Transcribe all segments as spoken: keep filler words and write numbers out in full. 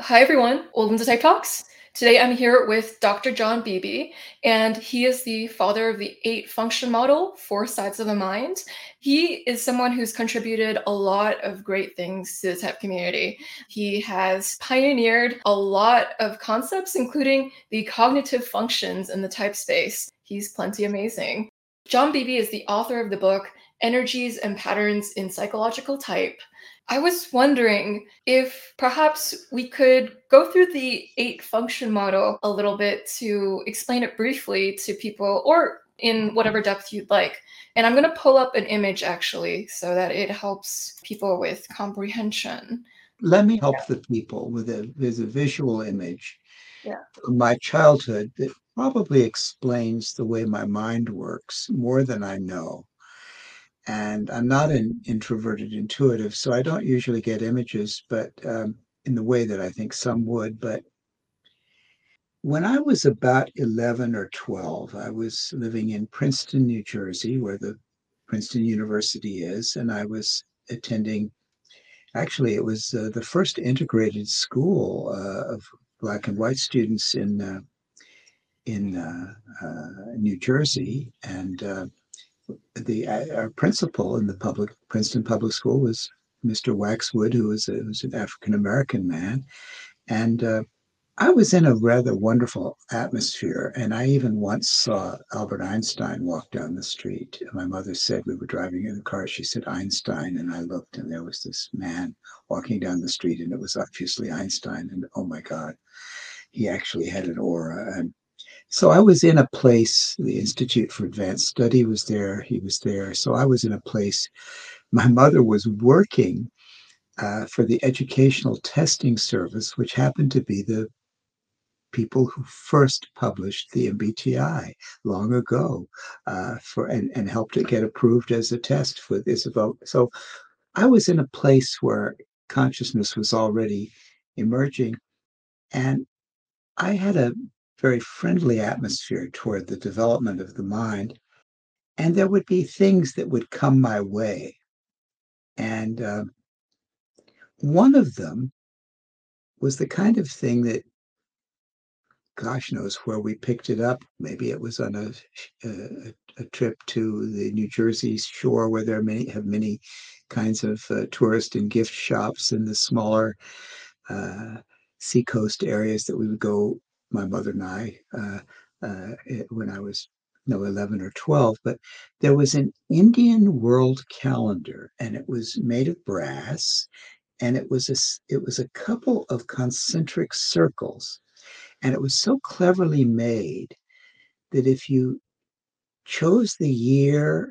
Hi everyone, welcome to Type Talks. Today I'm here with Doctor John Beebe, and he is the father of the eight function model, Four Sides of the Mind. He is someone who's contributed a lot of great things to the type community. He has pioneered a lot of concepts, including the cognitive functions in the type space. He's plenty amazing. John Beebe is the author of the book Energies and Patterns in Psychological Type. I was wondering if perhaps we could go through the eight function model a little bit to explain it briefly to people or in whatever depth you'd like. And I'm going to pull up an image actually so that it helps people with comprehension. Let me help the people with a, with a visual image Yeah. from my childhood that probably explains the way my mind works more than I know. And I'm not an introverted intuitive, so I don't usually get images, but um, in the way that I think some would. But when I was about eleven or twelve, I was living in Princeton, New Jersey, where the Princeton University is, and I was attending. Actually, it was uh, the first integrated school uh, of Black and white students in uh, in uh, uh, New Jersey, and uh, the uh, our principal in the public Princeton Public School was Mister Waxwood, who was, a, who was an African American man, and uh, I was in a rather wonderful atmosphere. And I even once saw Albert Einstein walk down the street. My mother said we were driving in the car. She said Einstein, and I looked, and there was this man walking down the street, and it was obviously Einstein. And oh my God, he actually had an aura. And so I was in a place, the Institute for Advanced Study was there, he was there. So I was in a place, my mother was working uh, for the Educational Testing Service, which happened to be the people who first published the M B T I long ago uh, for and, and helped it get approved as a test for this vote. So I was in a place where consciousness was already emerging, and I had a very friendly atmosphere toward the development of the mind. And there would be things that would come my way. And uh, one of them was the kind of thing that, gosh knows where we picked it up. Maybe it was on a, a, a trip to the New Jersey shore where there are many have many kinds of uh, tourist and gift shops in the smaller uh, seacoast areas that we would go, my mother and I, uh, uh, when I was no eleven or twelve. But there was an Indian world calendar, and it was made of brass, and it was a it was a couple of concentric circles, and it was so cleverly made that if you chose the year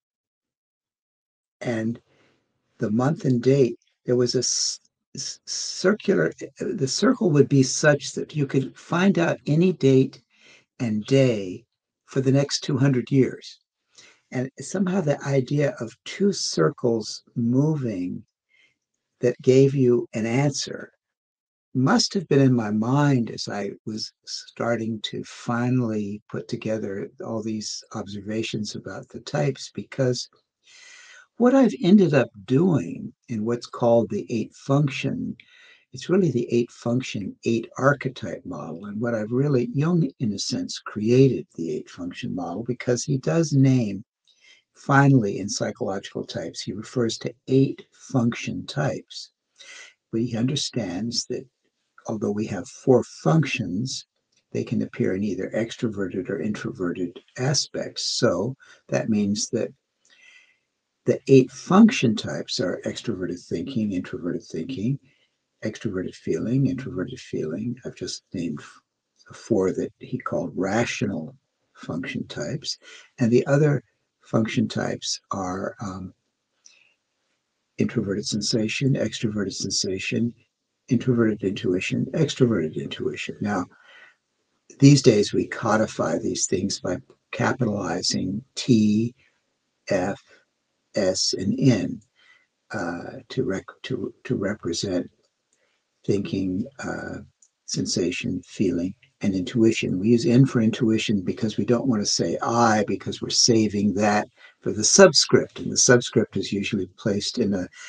and the month and date, there was a circular, the circle would be such that you could find out any date and day for the next two hundred years. And somehow the idea of two circles moving that gave you an answer must have been in my mind as I was starting to finally put together all these observations about the types, because what I've ended up doing in what's called the eight function, it's really the eight function, eight archetype model. And what I've really, Jung, in a sense, created the eight function model because he does name, finally, in psychological types, he refers to eight function types. But he understands that although we have four functions, they can appear in either extroverted or introverted aspects. So that means that the eight function types are extroverted thinking, introverted thinking, extroverted feeling, introverted feeling. I've just named four that he called rational function types. And the other function types are um, introverted sensation, extroverted sensation, introverted intuition, extroverted intuition. Now, these days we codify these things by capitalizing T, F, S, and N uh, to, rec- to, to represent thinking, uh, sensation, feeling, and intuition. We use N for intuition because we don't want to say I, because we're saving that for the subscript. And the subscript is usually placed in a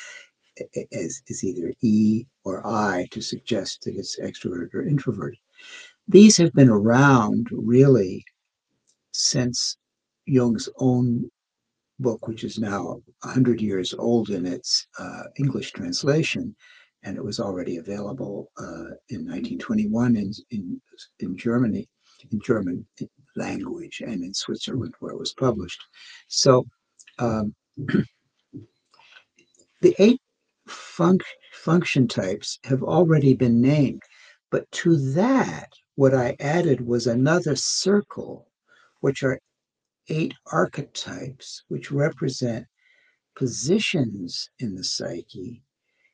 as, as either E or I to suggest that it's extroverted or introverted. These have been around really since Jung's own book, which is now one hundred years old in its uh, English translation, and it was already available uh, in nineteen twenty-one in, in, in Germany, in German language, and in Switzerland, where it was published. So um, the eight func- function types have already been named, but to that, what I added was another circle, which are eight archetypes, which represent positions in the psyche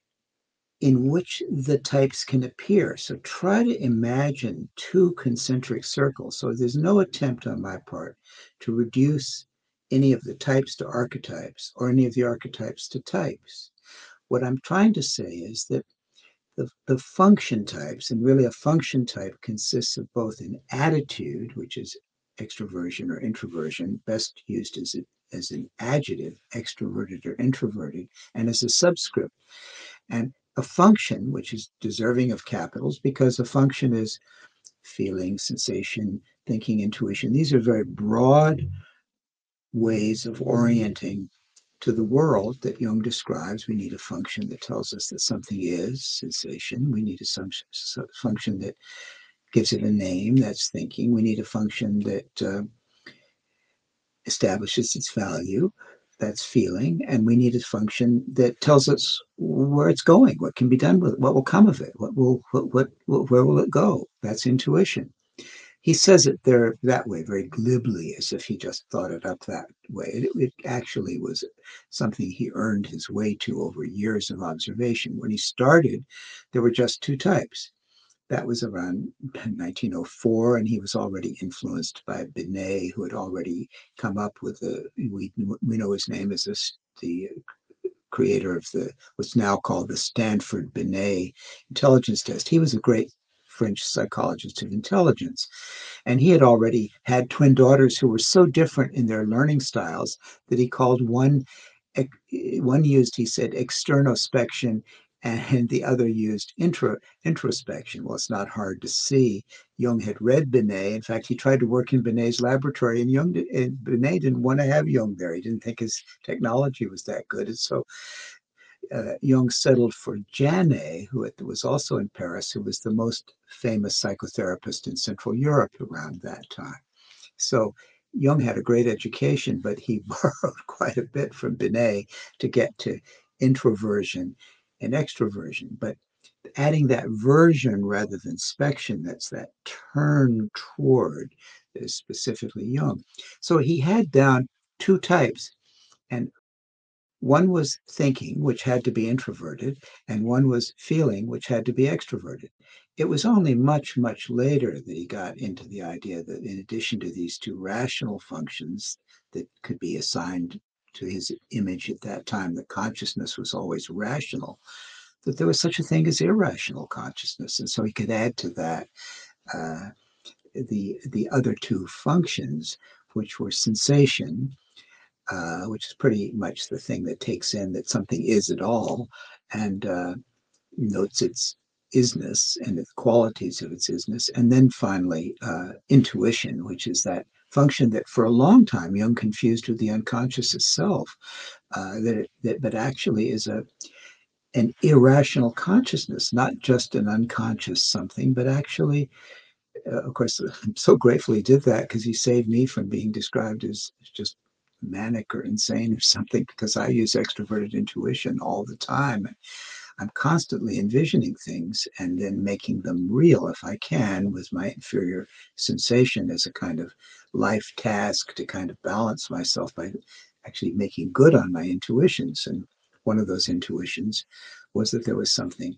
in which the types can appear. So try to imagine two concentric circles. So there's no attempt on my part to reduce any of the types to archetypes or any of the archetypes to types. What I'm trying to say is that the, the function types, and really a function type consists of both an attitude, which is extroversion or introversion, best used as, a, as an adjective, extroverted or introverted, and as a subscript, and a function, which is deserving of capitals because a function is feeling, sensation, thinking, intuition. These are very broad ways of orienting to the world that Jung describes. We need a function that tells us that something is sensation. We need a function that gives it a name, that's thinking. We need a function that uh, establishes its value, that's feeling. And we need a function that tells us where it's going, what can be done with it, what will come of it, what will, what, what, what where will it go? That's intuition. He says it there that way, very glibly, as if he just thought it up that way. It, it actually was something he earned his way to over years of observation. When he started, there were just two types. That was around nineteen oh four, and he was already influenced by Binet, who had already come up with the, we, we know his name as this, the creator of the what's now called the Stanford Binet intelligence test. He was a great French psychologist of intelligence. And he had already had twin daughters who were so different in their learning styles that he called one, one used, he said, externospection, and the other used intro, introspection. Well, it's not hard to see. Jung had read Binet. In fact, he tried to work in Binet's laboratory, and Jung and Binet didn't want to have Jung there. He didn't think his technology was that good. And so uh, Jung settled for Janet, who was also in Paris, who was the most famous psychotherapist in Central Europe around that time. So Jung had a great education, but he borrowed quite a bit from Binet to get to introversion and extroversion. But adding that version rather than spection, that's that turn toward, is specifically Jung. So he had down two types, and one was thinking, which had to be introverted, and one was feeling, which had to be extroverted. It was only much, much later that he got into the idea that in addition to these two rational functions that could be assigned to his image at that time, that consciousness was always rational, that there was such a thing as irrational consciousness. And so he could add to that uh, the, the other two functions, which were sensation, uh, which is pretty much the thing that takes in that something is at all, and uh, notes its isness and the qualities of its isness. And then finally, uh, intuition, which is that function that for a long time Jung confused with the unconscious itself, uh, that, it, that but actually is a an irrational consciousness, not just an unconscious something, but actually, uh, of course, I'm so grateful he did that because he saved me from being described as just manic or insane or something, because I use extroverted intuition all the time. I'm constantly envisioning things and then making them real if I can with my inferior sensation as a kind of life task to kind of balance myself by actually making good on my intuitions. And one of those intuitions was that there was something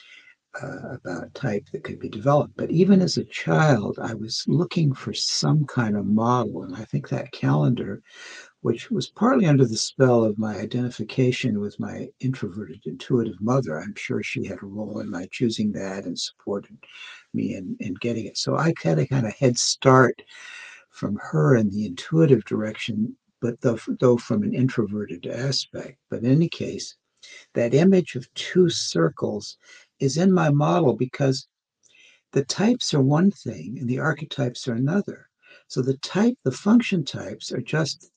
uh, about type that could be developed. But even as a child, I was looking for some kind of model. And I think that calendar, which was partly under the spell of my identification with my introverted, intuitive mother. I'm sure she had a role in my choosing that and supported me in, in getting it. So I had a kind of head start from her in the intuitive direction, but though, though from an introverted aspect. But in any case, That image of two circles is in my model because the types are one thing and the archetypes are another. So the type, the function types are just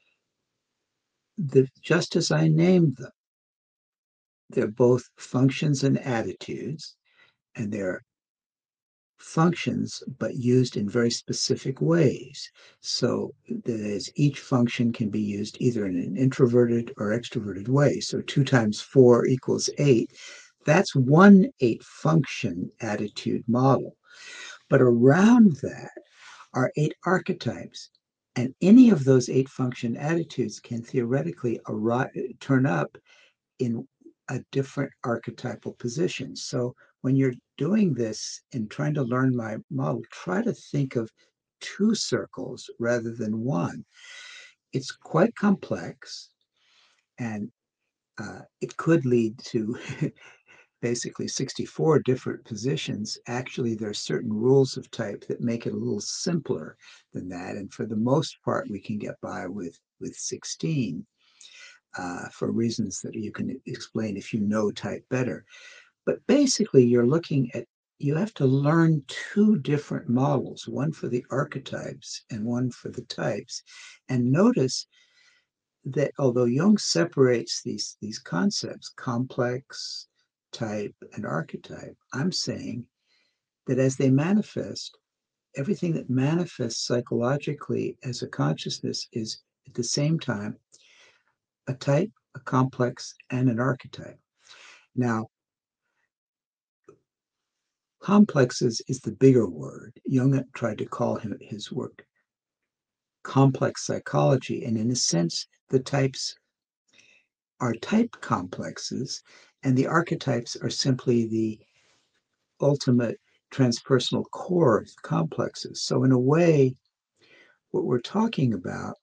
the just as I named them. They're both functions and attitudes, and they're functions, but used in very specific ways. So that is, each function can be used either in an introverted or extroverted way. So two times four equals eight. That's one eight function attitude model. But around that are eight archetypes. And any of those eight function attitudes can theoretically turn up in a different archetypal position. So when you're doing this and trying to learn my model, try to think of two circles rather than one. It's quite complex, and uh, it could lead to basically sixty-four different positions. Actually, there are certain rules of type that make it a little simpler than that. And for the most part, we can get by with, with sixteen uh, for reasons that you can explain if you know type better. But basically, you're looking at, you have to learn two different models, one for the archetypes and one for the types. And notice that although Jung separates these, these concepts, complex, type, and archetype, I'm saying that as they manifest, everything that manifests psychologically as a consciousness is at the same time a type, a complex, and an archetype. Now, complexes is the bigger word. Jung tried to call him, his work complex psychology, and in a sense, the types are type complexes, and the archetypes are simply the ultimate transpersonal core of complexes. So, in a way, what we're talking about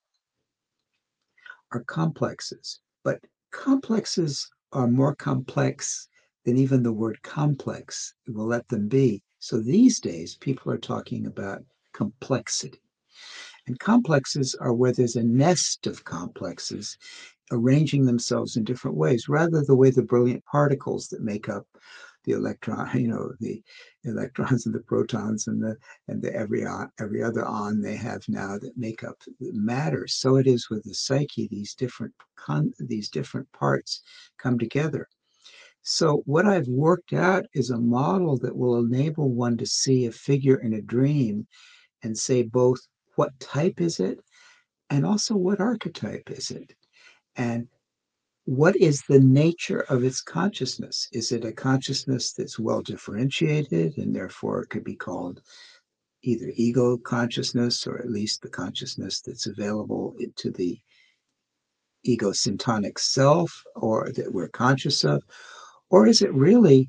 are complexes, but complexes are more complex than even the word complex will let them be. So these days, people are talking about complexity. And complexes are where there's a nest of complexes arranging themselves in different ways, rather the way the brilliant particles that make up the electron, you know, the electrons and the protons and the and the every every other on they have now that make up matter. So it is with the psyche; these different con, these different parts come together. So what I've worked out is a model that will enable one to see a figure in a dream and say both what type is it and also what archetype is it, and what is the nature of its consciousness? Is it a consciousness that's well differentiated and therefore it could be called either ego consciousness or at least the consciousness that's available to the ego syntonic self or that we're conscious of? Or is it really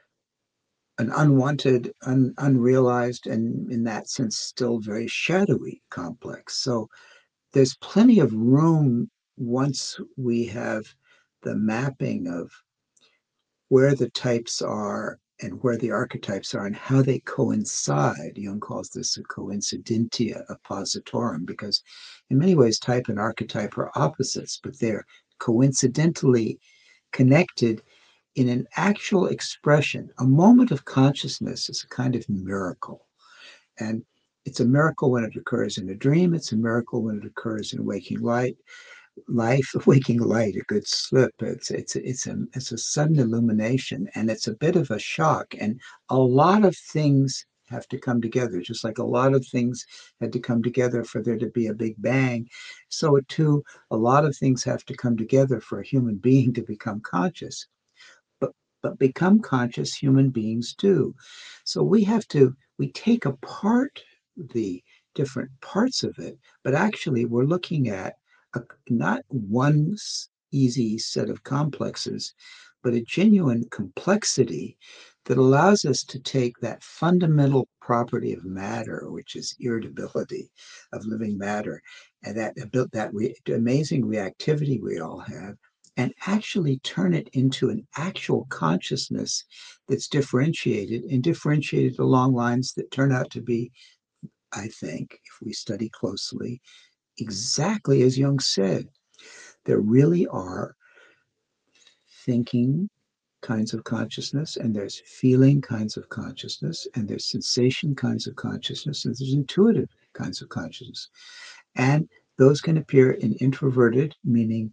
an unwanted, un, unrealized, and in that sense, still very shadowy complex? So there's plenty of room once we have the mapping of where the types are and where the archetypes are and how they coincide. Jung calls this a coincidentia oppositorum because in many ways type and archetype are opposites, but they're coincidentally connected in an actual expression. A moment of consciousness is a kind of miracle. And it's a miracle when it occurs in a dream. It's a miracle when it occurs in waking light. Life, waking light, a good slip. It's it's it's a it's a sudden illumination, and it's a bit of a shock. And a lot of things have to come together, just like a lot of things had to come together for there to be a big bang. So too, a lot of things have to come together for a human being to become conscious. But but become conscious human beings do. So we have to we take apart the different parts of it, but actually we're looking at a, not one easy set of complexes, but a genuine complexity that allows us to take that fundamental property of matter, which is irritability of living matter, and that that re, amazing reactivity we all have, and actually turn it into an actual consciousness that's differentiated and differentiated along lines that turn out to be, I think, if we study closely, exactly as Jung said. There really are thinking kinds of consciousness, and there's feeling kinds of consciousness, and there's sensation kinds of consciousness, and there's intuitive kinds of consciousness. And those can appear in introverted, meaning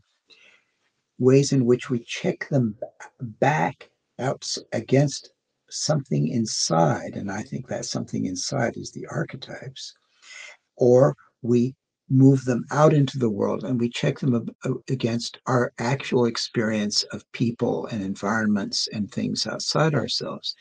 ways in which we check them back out against something inside. And I think that something inside is the archetypes. Or we move them out into the world and we check them against our actual experience of people and environments and things outside ourselves.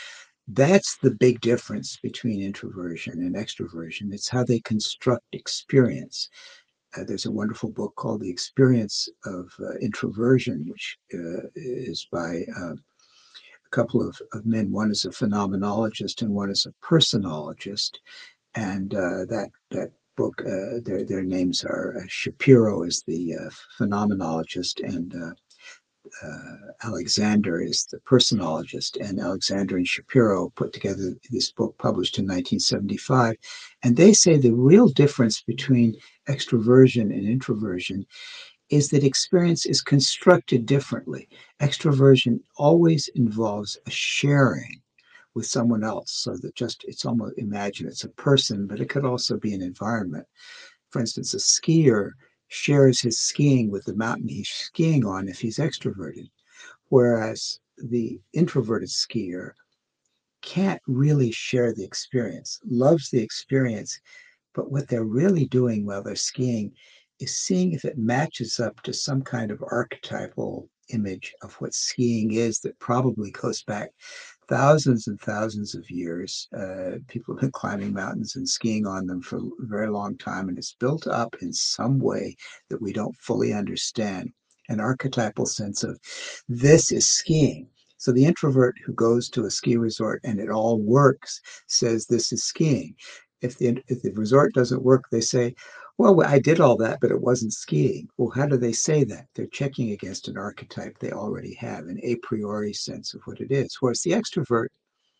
That's the big difference between introversion and extroversion. It's how they construct experience. Uh, there's a wonderful book called The Experience of uh, Introversion, which uh, is by uh, a couple of, of men. One is a phenomenologist and one is a personologist. And uh, that that book, uh, their their names are uh, Shapiro is the uh, phenomenologist, and uh, uh, Alexander is the personologist. And Alexander and Shapiro put together this book published in nineteen seventy-five. And they say the real difference between extroversion and introversion is that experience is constructed differently. Extroversion always involves a sharing with someone else, so that just it's almost, imagine it's a person, but it could also be an environment. For instance, a skier shares his skiing with the mountain he's skiing on if he's extroverted, whereas the introverted skier can't really share the experience, loves the experience, but what they're really doing while they're skiing is seeing if it matches up to some kind of archetypal image of what skiing is that probably goes back thousands and thousands of years. Uh, people have been climbing mountains and skiing on them for a very long time, and it's built up in some way that we don't fully understand. An archetypal sense of this is skiing. So the introvert who goes to a ski resort and it all works says this is skiing. If the if the resort doesn't work, they say, well, I did all that, but it wasn't skiing. Well, how do they say that? They're checking against an archetype they already have, an a priori sense of what it is. Whereas the extrovert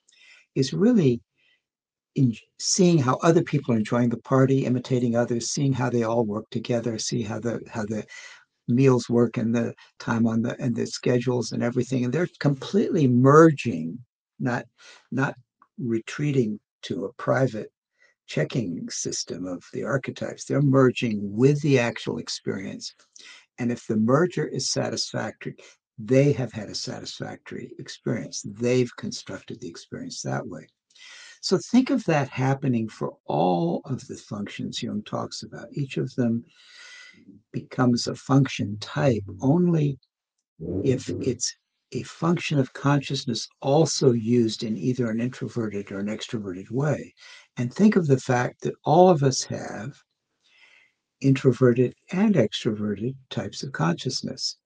is really in seeing how other people are enjoying the party, imitating others, seeing how they all work together, see how the how the meals work and the time on the and the schedules and everything. And they're completely merging, not not retreating to a private checking system of the archetypes. They're merging with the actual experience. And if the merger is satisfactory, they have had a satisfactory experience. They've constructed the experience that way. So think of that happening for all of the functions Jung talks about. Each of them becomes a function type only if it's a function of consciousness also used in either an introverted or an extroverted way. And think of the fact that all of us have introverted and extroverted types of consciousness.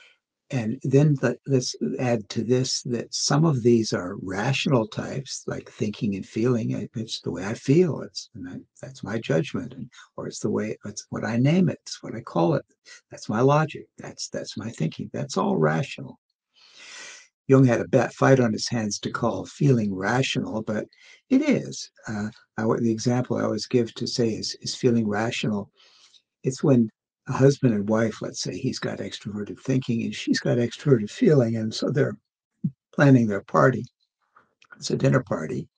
And then let, let's add to this that some of these are rational types, like thinking and feeling. It's the way I feel. It's I, that's my judgment, and, or it's the way it's what I name it. It's what I call it. That's my logic. That's that's my thinking. That's all rational. Jung had a bad fight on his hands to call feeling rational, but it is. Uh, I, the example I always give to say is is feeling rational. It's when a husband and wife, let's say he's got extroverted thinking and she's got extroverted feeling, and so they're planning their party. It's a dinner party,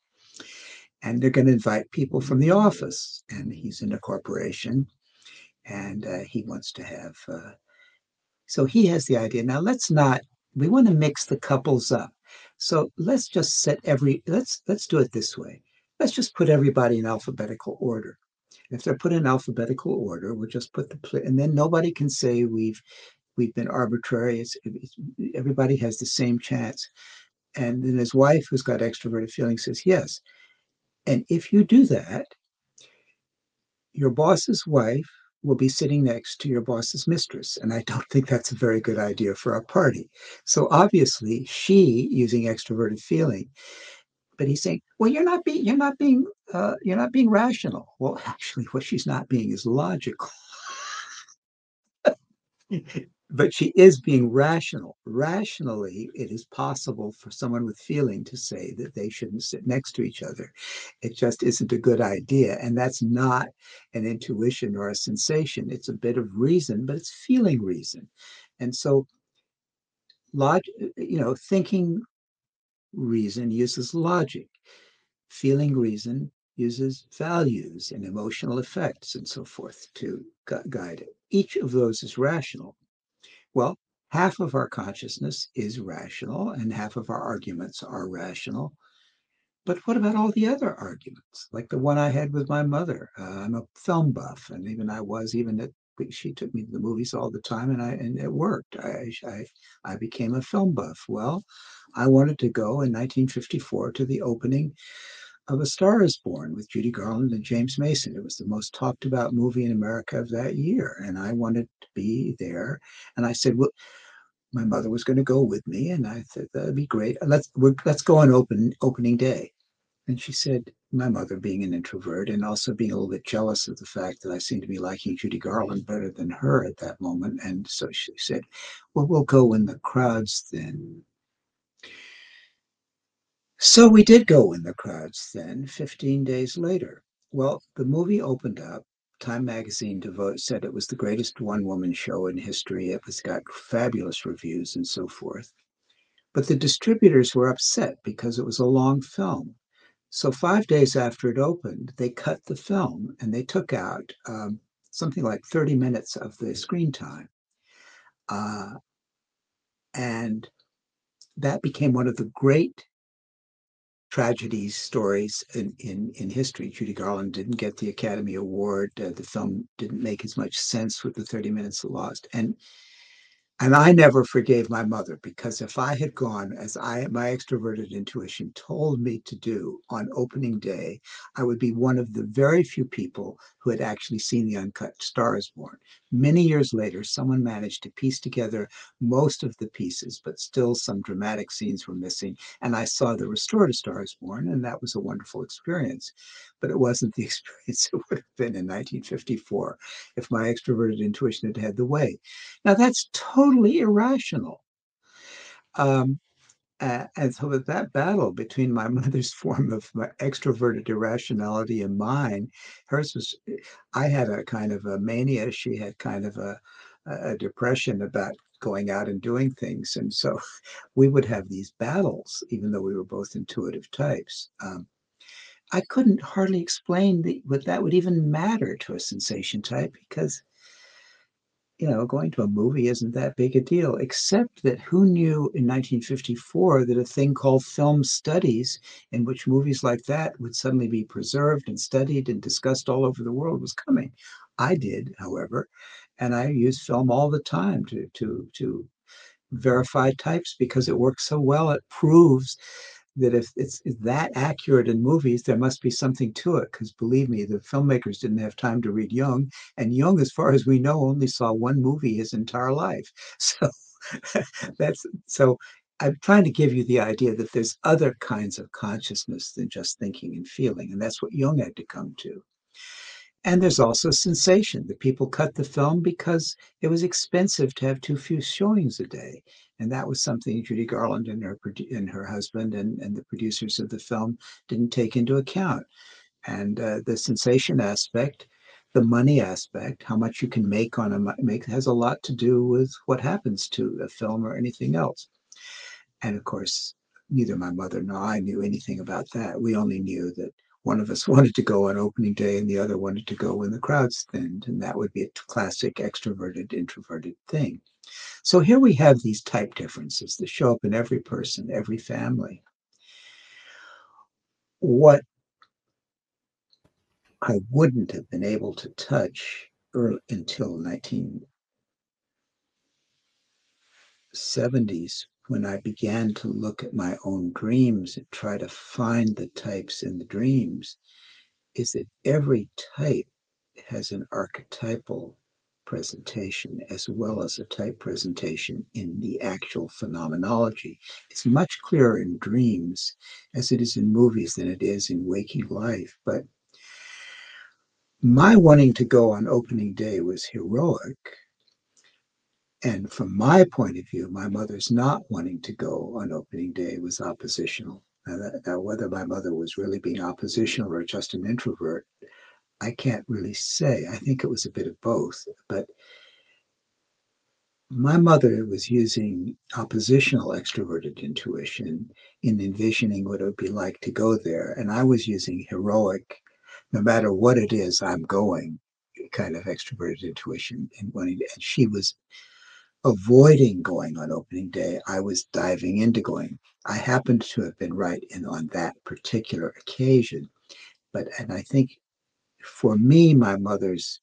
and they're going to invite people from the office, and he's in a corporation, and uh, he wants to have. Uh, so he has the idea. Now let's not. We want to mix the couples up. So let's just set every. Let's let's do it this way. Let's just put everybody in alphabetical order. If they're put in alphabetical order, we'll just put the and then nobody can say we've we've been arbitrary. It's, it's, everybody has the same chance. And then his wife, who's got extroverted feelings, says yes. And if you do that, your boss's wife will be sitting next to your boss's mistress. And I don't think that's a very good idea for a party. So obviously, she using extroverted feeling, but he's saying, well, you're not being, you're not being, uh, you're not being rational. Well, actually, what she's not being is logical. But she is being rational. Rationally, it is possible for someone with feeling to say that they shouldn't sit next to each other. It just isn't a good idea. And that's not an intuition or a sensation. It's a bit of reason, but it's feeling reason. And so log, you know, thinking reason uses logic. Feeling reason uses values and emotional effects and so forth to gu- guide it. Each of those is rational. Well, half of our consciousness is rational and half of our arguments are rational. But what about all the other arguments, like the one I had with my mother? Uh, I'm a film buff, and even I was even at she took me to the movies all the time, and I and it worked. I I I became a film buff. Well, I wanted to go in nineteen fifty-four to the opening of A Star Is Born with Judy Garland and James Mason. It was the most talked about movie in America of that year, and I wanted to be there. And I said, well, my mother was going to go with me, and I said that'd be great. Let's we're, let's go on open opening day. And she said, my mother being an introvert and also being a little bit jealous of the fact that I seemed to be liking Judy Garland better than her at that moment. And so she said, well, we'll go when the crowd's thin. So we did go in the crowds then, fifteen days later. Well, the movie opened up. Time magazine devote, said it was the greatest one woman show in history. It was got fabulous reviews and so forth. But the distributors were upset because it was a long film. So five days after it opened, they cut the film and they took out um, something like thirty minutes of the screen time. Uh, and that became one of the great tragedies stories in, in, in history. Judy Garland didn't get the Academy Award. Uh, the film didn't make as much sense with the thirty minutes lost. And And I never forgave my mother because if I had gone as I my extroverted intuition told me to do on opening day, I would be one of the very few people who had actually seen the uncut Star is Born. Many years later, someone managed to piece together most of the pieces, but still some dramatic scenes were missing. And I saw the restored Star is Born, and that was a wonderful experience. But it wasn't the experience it would have been in nineteen fifty-four if my extroverted intuition had had the way. Now, that's totally irrational. Um, uh, and so, with that battle between my mother's form of my extroverted irrationality and mine, hers was, I had a kind of a mania. She had kind of a, a depression about going out and doing things. And so we would have these battles, even though we were both intuitive types. Um, I couldn't hardly explain the, what that would even matter to a sensation type because you know, going to a movie isn't that big a deal, except that who knew in nineteen fifty-four that a thing called film studies, in which movies like that would suddenly be preserved and studied and discussed all over the world, was coming. I did, however, and I use film all the time to to to verify types because it works so well. It proves that if it's that accurate in movies, there must be something to it. Because believe me, the filmmakers didn't have time to read Jung, and Jung, as far as we know, only saw one movie his entire life. So that's so. I'm trying to give you the idea that there's other kinds of consciousness than just thinking and feeling, and that's what Jung had to come to. And there's also sensation. The people cut the film because it was expensive to have too few showings a day. And that was something Judy Garland and her and her husband and, and the producers of the film didn't take into account. And uh, the sensation aspect, the money aspect, how much you can make on a make has a lot to do with what happens to a film or anything else. And of course, neither my mother nor I knew anything about that. We only knew that one of us wanted to go on opening day and the other wanted to go when the crowds thinned. And that would be a classic extroverted, introverted thing. So here we have these type differences that show up in every person, every family. What I wouldn't have been able to touch early, until nineteen seventies when I began to look at my own dreams and try to find the types in the dreams is that every type has an archetypal presentation as well as a type presentation in the actual phenomenology. It's much clearer in dreams as it is in movies than it is in waking life. But my wanting to go on opening day was heroic. And from my point of view, my mother's not wanting to go on opening day was oppositional. Now, that, now, whether my mother was really being oppositional or just an introvert, I can't really say. I think it was a bit of both. But My mother was using oppositional extroverted intuition in envisioning what it would be like to go there, and I was using heroic, no matter what it is, I'm going kind of extroverted intuition and wanting to, and she was avoiding going on opening day. I was diving into going. I happened to have been right in on that particular occasion, but and I think for me, my mother's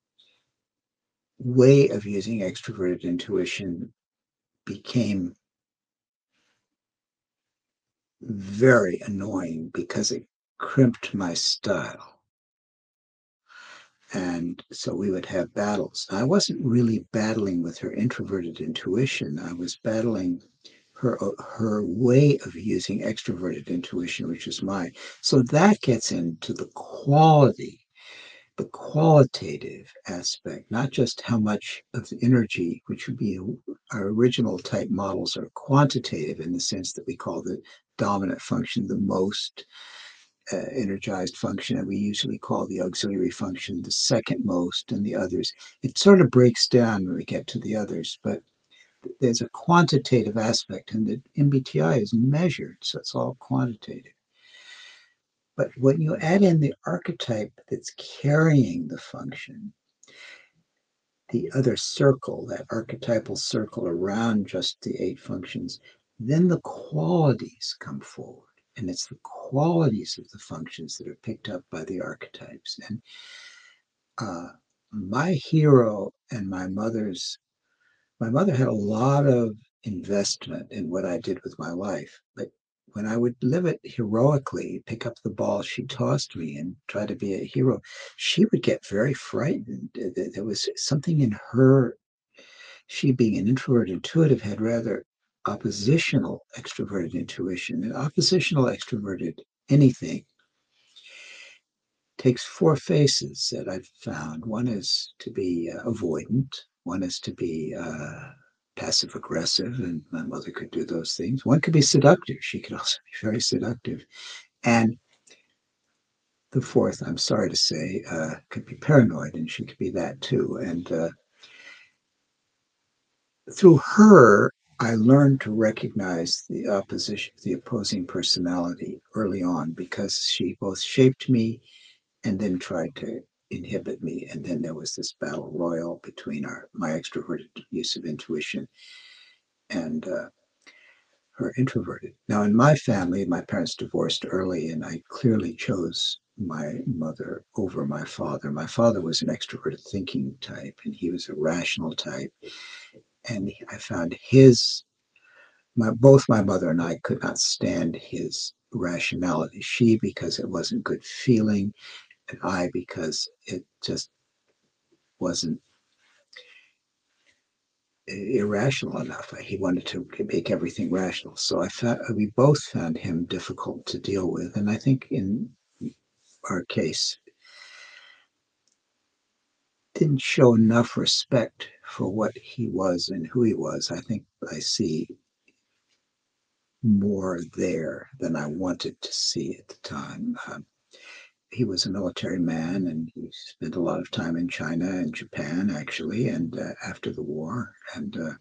way of using extroverted intuition became very annoying because it crimped my style. And so we would have battles. I wasn't really battling with her introverted intuition. I was battling her her way of using extroverted intuition, which is mine. So that gets into the quality, the qualitative aspect, not just how much of the energy, which would be our original type models, are quantitative in the sense that we call the dominant function the most uh, energized function, and we usually call the auxiliary function the second most, and the others. It sort of breaks down when we get to the others, but there's a quantitative aspect, and the M B T I is measured, so it's all quantitative. But when you add in the archetype that's carrying the function, the other circle, that archetypal circle around just the eight functions, then the qualities come forward. And it's the qualities of the functions that are picked up by the archetypes. And uh, my hero and my mother's, my mother had a lot of investment in what I did with my life. But when I would live it heroically, pick up the ball she tossed me and try to be a hero, she would get very frightened. There was something in her, she being an introvert intuitive, had rather oppositional extroverted intuition. And oppositional extroverted anything takes four faces that I've found. One is to be uh, avoidant, one is to be uh, passive aggressive, and my mother could do those things. One could be seductive, she could also be very seductive. And the fourth, I'm sorry to say, uh, could be paranoid, and she could be that too. And uh, through her, I learned to recognize the opposition, the opposing personality early on, because she both shaped me and then tried to inhibit me. And then there was this battle royal between our my extroverted use of intuition and uh, her introverted. Now, in my family, my parents divorced early, and I clearly chose my mother over my father. My father was an extroverted thinking type, and he was a rational type. And I found his my both my mother and I could not stand his rationality. She because it wasn't good feeling, and I because it just wasn't irrational enough. He wanted to make everything rational. So I found we both found him difficult to deal with, and I think in our case didn't show enough respect for what he was and who he was. I think I see more there than I wanted to see at the time. Um, he was a military man, and he spent a lot of time in China and Japan, actually, and uh, after the war. And uh,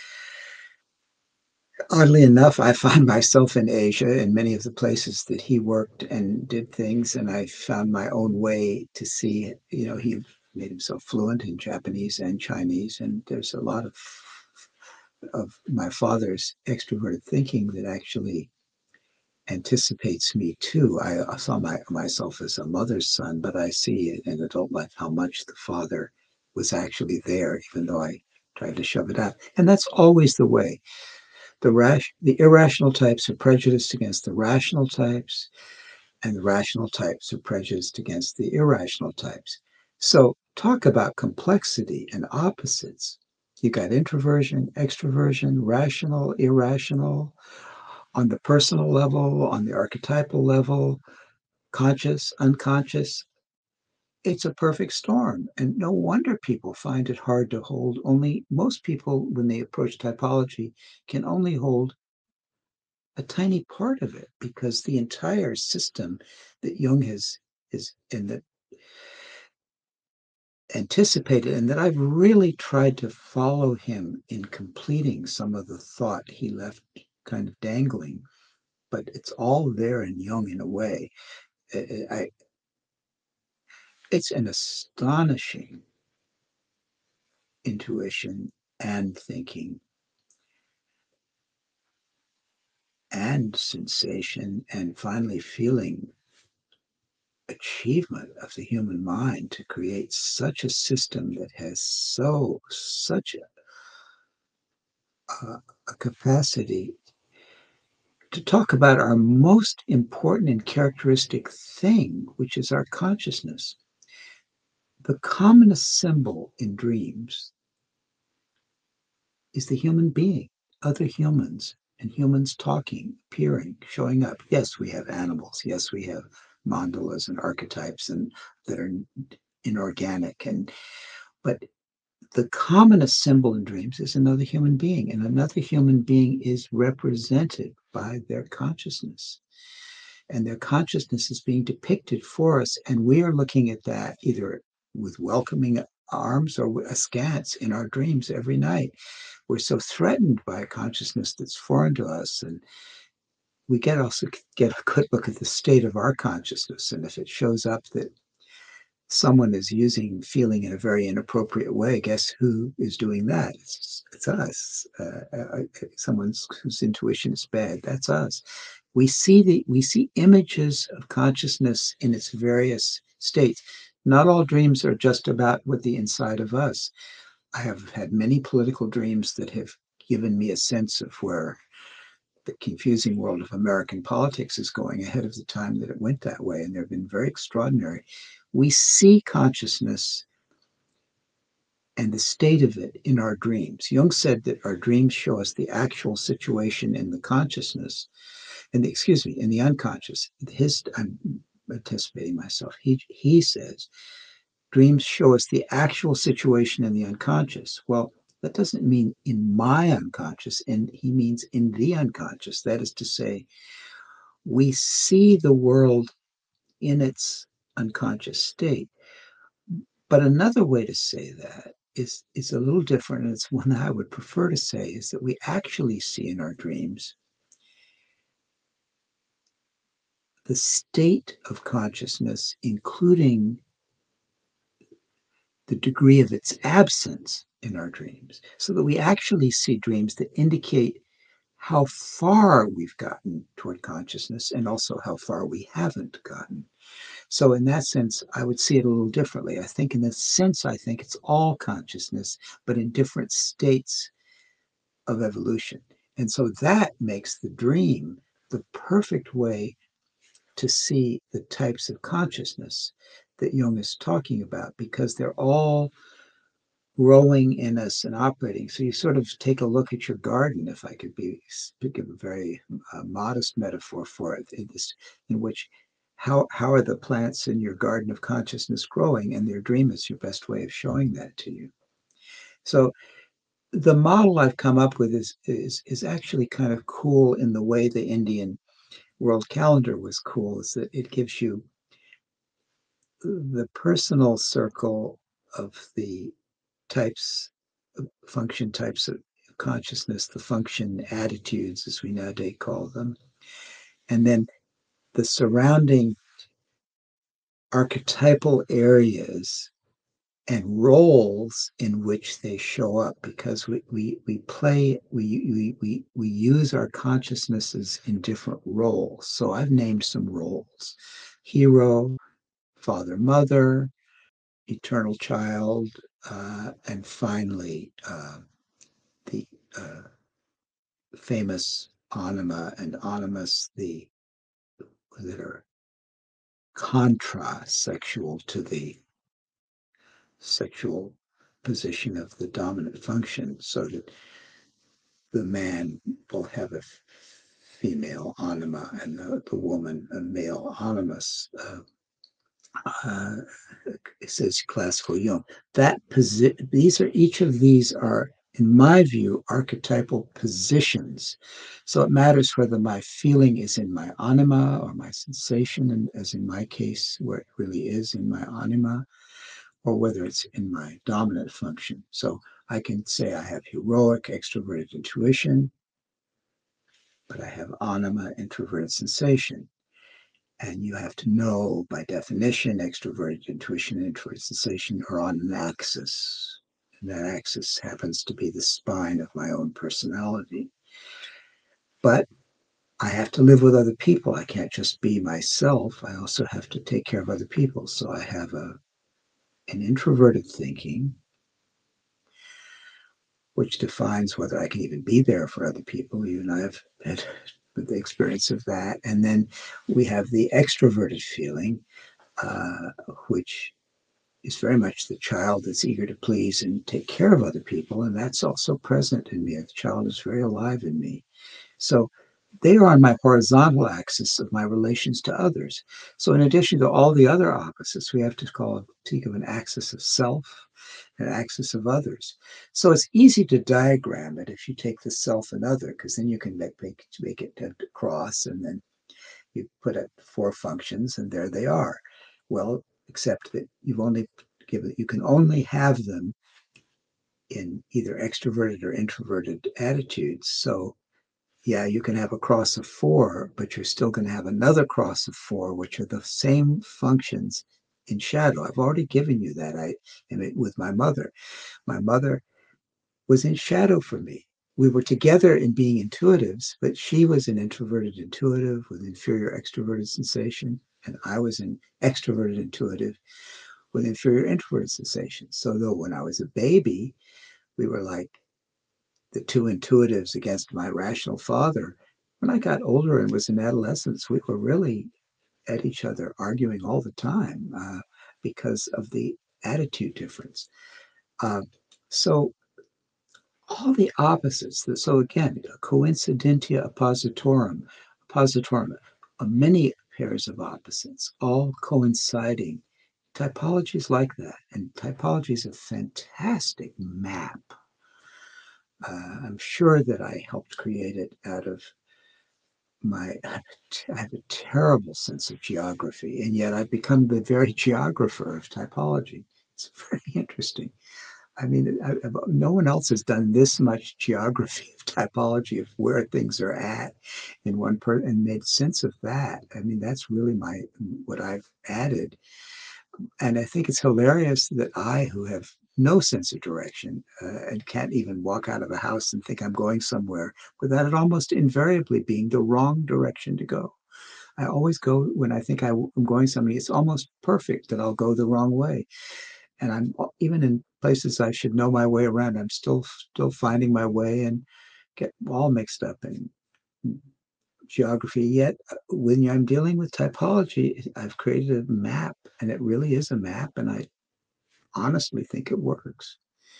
oddly enough, I find myself in Asia in many of the places that he worked and did things, and I found my own way to see. You know, he made himself fluent in Japanese and Chinese, and there's a lot of of my father's extroverted thinking that actually anticipates me too. I saw my, myself as a mother's son, but I see in adult life how much the father was actually there, even though I tried to shove it out. And that's always the way. The rash, the irrational types are prejudiced against the rational types, and the rational types are prejudiced against the irrational types. So talk about complexity and opposites. You got introversion, extroversion, rational, irrational, on the personal level, on the archetypal level, conscious, unconscious. It's a perfect storm. And no wonder people find it hard to hold. Only most people, when they approach typology, can only hold a tiny part of it because the entire system that Jung has is in that anticipated, and that I've really tried to follow him in completing some of the thought he left kind of dangling, but it's all there in Jung in a way. I, I, it's an astonishing intuition and thinking and sensation and finally feeling achievement of the human mind to create such a system that has so such a, a capacity to talk about our most important and characteristic thing, which is our consciousness. The commonest symbol in dreams is the human being, other humans, and humans talking, appearing, showing up. Yes, we have animals. Yes, we have mandalas and archetypes and that are inorganic. And but the commonest symbol in dreams is another human being, and another human being is represented by their consciousness. And their consciousness is being depicted for us, and we are looking at that either with welcoming arms or askance in our dreams every night. We're so threatened by a consciousness that's foreign to us, and we get also get a good look at the state of our consciousness. And if it shows up that someone is using feeling in a very inappropriate way, guess who is doing that? It's, it's us. Uh, uh, someone whose intuition is bad, that's us. We see the we see images of consciousness in its various states. Not all dreams are just about what the inside of us. I have had many political dreams that have given me a sense of where the confusing world of American politics is going ahead of the time that it went that way, and they've been very extraordinary. We see consciousness and the state of it in our dreams. Jung said that our dreams show us the actual situation in the consciousness, and the, excuse me, in the unconscious. His, I'm anticipating myself. He he says dreams show us the actual situation in the unconscious. Well, that doesn't mean in my unconscious, and he means in the unconscious. That is to say, we see the world in its unconscious state. But another way to say that is, is a little different, and it's one that I would prefer to say, is that we actually see in our dreams the state of consciousness, including the degree of its absence in our dreams, so that we actually see dreams that indicate how far we've gotten toward consciousness and also how far we haven't gotten. So in that sense, I would see it a little differently. I think in this sense, I think it's all consciousness, but in different states of evolution. And so that makes the dream the perfect way to see the types of consciousness that Jung is talking about, because they're all growing in us and operating. So you sort of take a look at your garden, if I could be give a very uh, modest metaphor for it, in, this, in which how how are the plants in your garden of consciousness growing, and their dream is your best way of showing that to you. So the model I've come up with is is is actually kind of cool in the way the Indian world calendar was cool, is that it gives you the personal circle of the types of function types of consciousness, the function attitudes, as we nowadays call them, and then the surrounding archetypal areas and roles in which they show up, because we we, we play we, we we we use our consciousnesses in different roles. So I've named some roles: hero, father, mother, eternal child, uh, and finally uh, the uh, famous anima and animus, the that are contra-sexual to the sexual position of the dominant function, so that the man will have a female anima and the, the woman a male animus. Uh, uh, it says classical Jung. That posi- these are each of these are, in my view, archetypal positions. So it matters whether my feeling is in my anima or my sensation, and as in my case, where it really is in my anima, or whether it's in my dominant function. So I can say I have heroic extroverted intuition, but I have anima introverted sensation. And you have to know, by definition, extroverted intuition and introverted sensation are on an axis. And that axis happens to be the spine of my own personality. But I have to live with other people. I can't just be myself. I also have to take care of other people. So I have a an introverted thinking, which defines whether I can even be there for other people. You and I have had the experience of that. And then we have the extroverted feeling, uh, which is very much the child that's eager to please and take care of other people. And that's also present in me. The child is very alive in me. So they are on my horizontal axis of my relations to others. So in addition to all the other opposites, we have to call think of an axis of self, an axis of others. So it's easy to diagram it if you take the self and other, because then you can make, make, make it cross, and then you put it four functions, and there they are. Well, except that you've only given you can only have them in either extroverted or introverted attitudes. So yeah, you can have a cross of four, but you're still going to have another cross of four, which are the same functions in shadow. I've already given you that. I am it with my mother. My mother was in shadow for me. We were together in being intuitives, but she was an introverted intuitive with inferior extroverted sensation, and I was an extroverted intuitive with inferior introverted sensation. So though when I was a baby, we were like the two intuitives against my rational father. When I got older and was in adolescence, we were really at each other arguing all the time uh, because of the attitude difference. Uh, so all the opposites. So again, coincidentia oppositorum, oppositorum, uh, many pairs of opposites, all coinciding. Typology is like that, and typology is a fantastic map. Uh, I'm sure that I helped create it out of my. I have a terrible sense of geography, and yet I've become the very geographer of typology. It's very interesting. I mean, I, I, no one else has done this much geography of typology of where things are at in one part and made sense of that. I mean, that's really my what I've added. And I think it's hilarious that I, who have no sense of direction uh, and can't even walk out of a house and think I'm going somewhere without it almost invariably being the wrong direction to go. I always go when I think I, am going somewhere, it's almost perfect that I'll go the wrong way. And I'm even in places I should know my way around, I'm still still finding my way and get all mixed up in geography. Yet when I'm dealing with typology, I've created a map, and it really is a map, and I honestly think it works.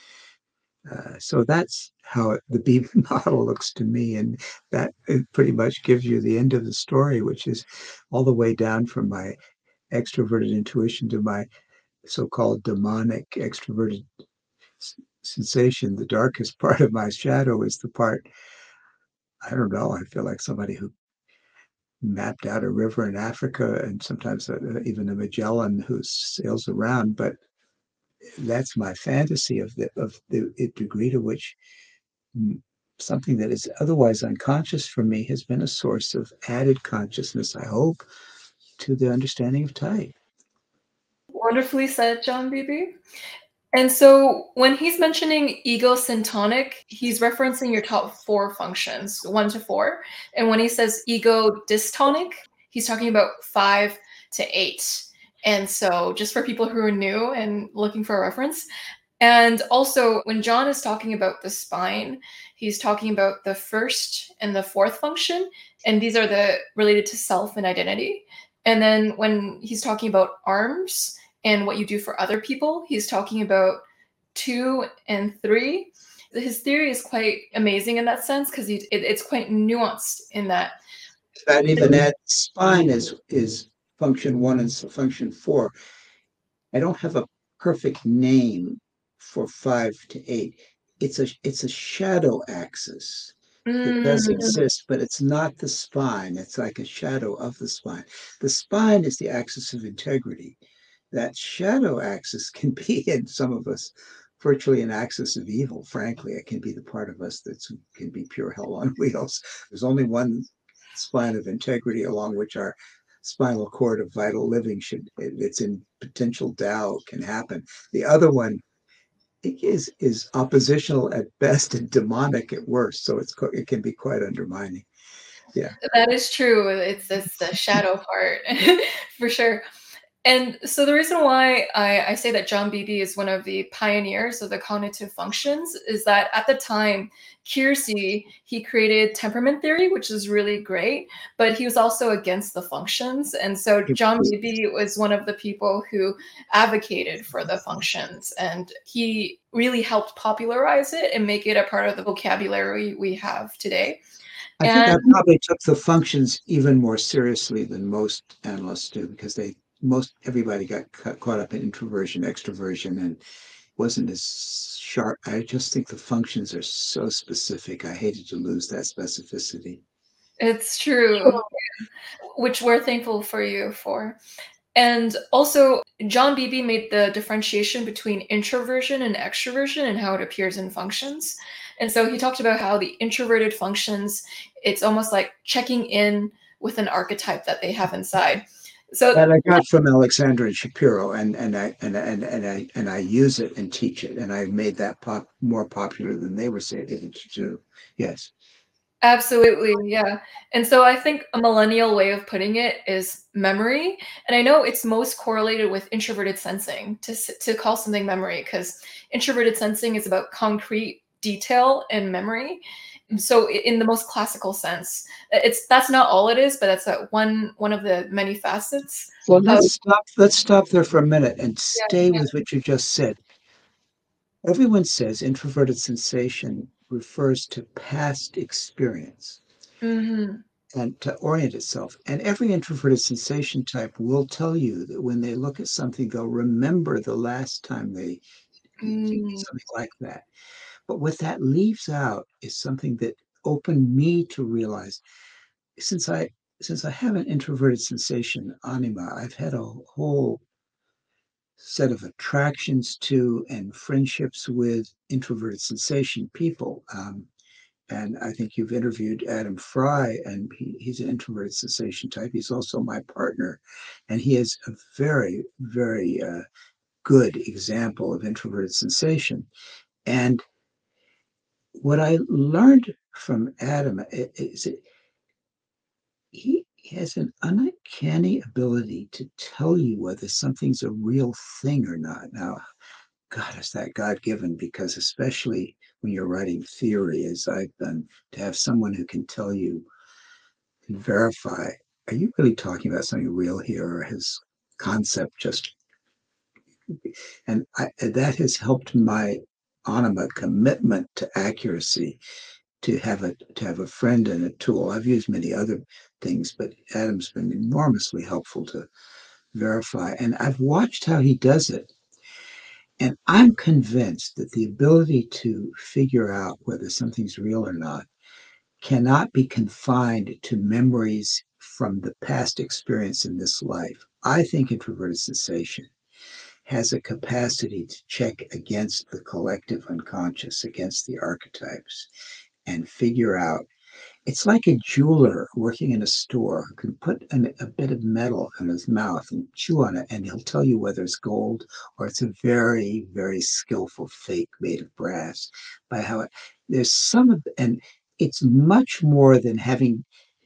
Uh, so that's how it, the B model looks to me, and that it pretty much gives you the end of the story, which is all the way down from my extroverted intuition to my so-called demonic extroverted sensation. The darkest part of my shadow is the part, I don't know, I feel like somebody who mapped out a river in Africa, and sometimes uh, even a Magellan who sails around. But that's my fantasy of the of the degree to which something that is otherwise unconscious for me has been a source of added consciousness, I hope, to the understanding of type. Wonderfully said, John Beebe. And so when he's mentioning ego syntonic, he's referencing your top four functions, one to four. And when he says ego dystonic, he's talking about five to eight. And so just for people who are new and looking for a reference. And also when John is talking about the spine, he's talking about the first and the fourth function. And these are the related to self and identity. And then when he's talking about arms, and what you do for other people. He's talking about two and three. His theory is quite amazing in that sense because it, it's quite nuanced in that. That even add spine is is function one and function four. I don't have a perfect name for five to eight. It's a it's a shadow axis. It does Mm, exist, but it's not the spine. It's like a shadow of the spine. The spine is the axis of integrity. that shadow axis can be in some of us virtually an axis of evil. Frankly, it can be the part of us that can be pure hell on wheels. There's only one spine of integrity along which our spinal cord of vital living should, it's in potential Tao, can happen. The other one is is oppositional at best and demonic at worst, so it's it can be quite undermining. Yeah, that is true. It's it's the shadow part for sure. And so the reason why I, I say that John Beebe is one of the pioneers of the cognitive functions is that at the time, Keirsey, he created temperament theory, which is really great, but he was also against the functions. And so John Beebe was one of the people who advocated for the functions, and he really helped popularize it and make it a part of the vocabulary we have today. I think I probably took the functions even more seriously than most analysts do, because they most everybody got caught up in introversion, extroversion, and wasn't as sharp. I just think the functions are so specific. I hated to lose that specificity. It's true, which we're thankful for you for. And also, John Beebe made the differentiation between introversion and extroversion and how it appears in functions. And so he talked about how the introverted functions, it's almost like checking in with an archetype that they have inside. So that I got from Alexandra Shapiro, and and I and and and I and I use it and teach it, and I've made that pop more popular than they were saying to do. Yes. Absolutely, yeah. And so I think a millennial way of putting it is memory. And I know it's most correlated with introverted sensing to to call something memory, because introverted sensing is about concrete detail and memory. So in the most classical sense, it's that's not all it is, but that's a one one of the many facets. Well, let's of, stop. Let's stop there for a minute and stay yeah, with yeah. what you just said. Everyone says introverted sensation refers to past experience. Mm-hmm. And to orient itself. And every introverted sensation type will tell you that when they look at something, they'll remember the last time they mm. did something like that. But what that leaves out is something that opened me to realize, since I since I have an introverted sensation anima, I've had a whole set of attractions to and friendships with introverted sensation people. Um, and I think you've interviewed Adam Fry, and he, he's an introverted sensation type. He's also my partner, and he is a very, very uh, good example of introverted sensation. And what I learned from Adam is that he has an uncanny ability to tell you whether something's a real thing or not. Now, God, is that God-given? Because especially when you're writing theory, as I've done, to have someone who can tell you and verify, are you really talking about something real here, or his concept just, and I, that has helped my anima commitment to accuracy, to have a to have a friend and a tool. I've used many other things, but Adam's been enormously helpful to verify. And I've watched how he does it. And I'm convinced that the ability to figure out whether something's real or not cannot be confined to memories from the past experience in this life. I think introverted sensation has a capacity to check against the collective unconscious, against the archetypes, and figure out. It's like a jeweler working in a store who can put an, a bit of metal in his mouth and chew on it, and he'll tell you whether it's gold or it's a very, very skillful fake made of brass by how it, there's some of, and it's much more than having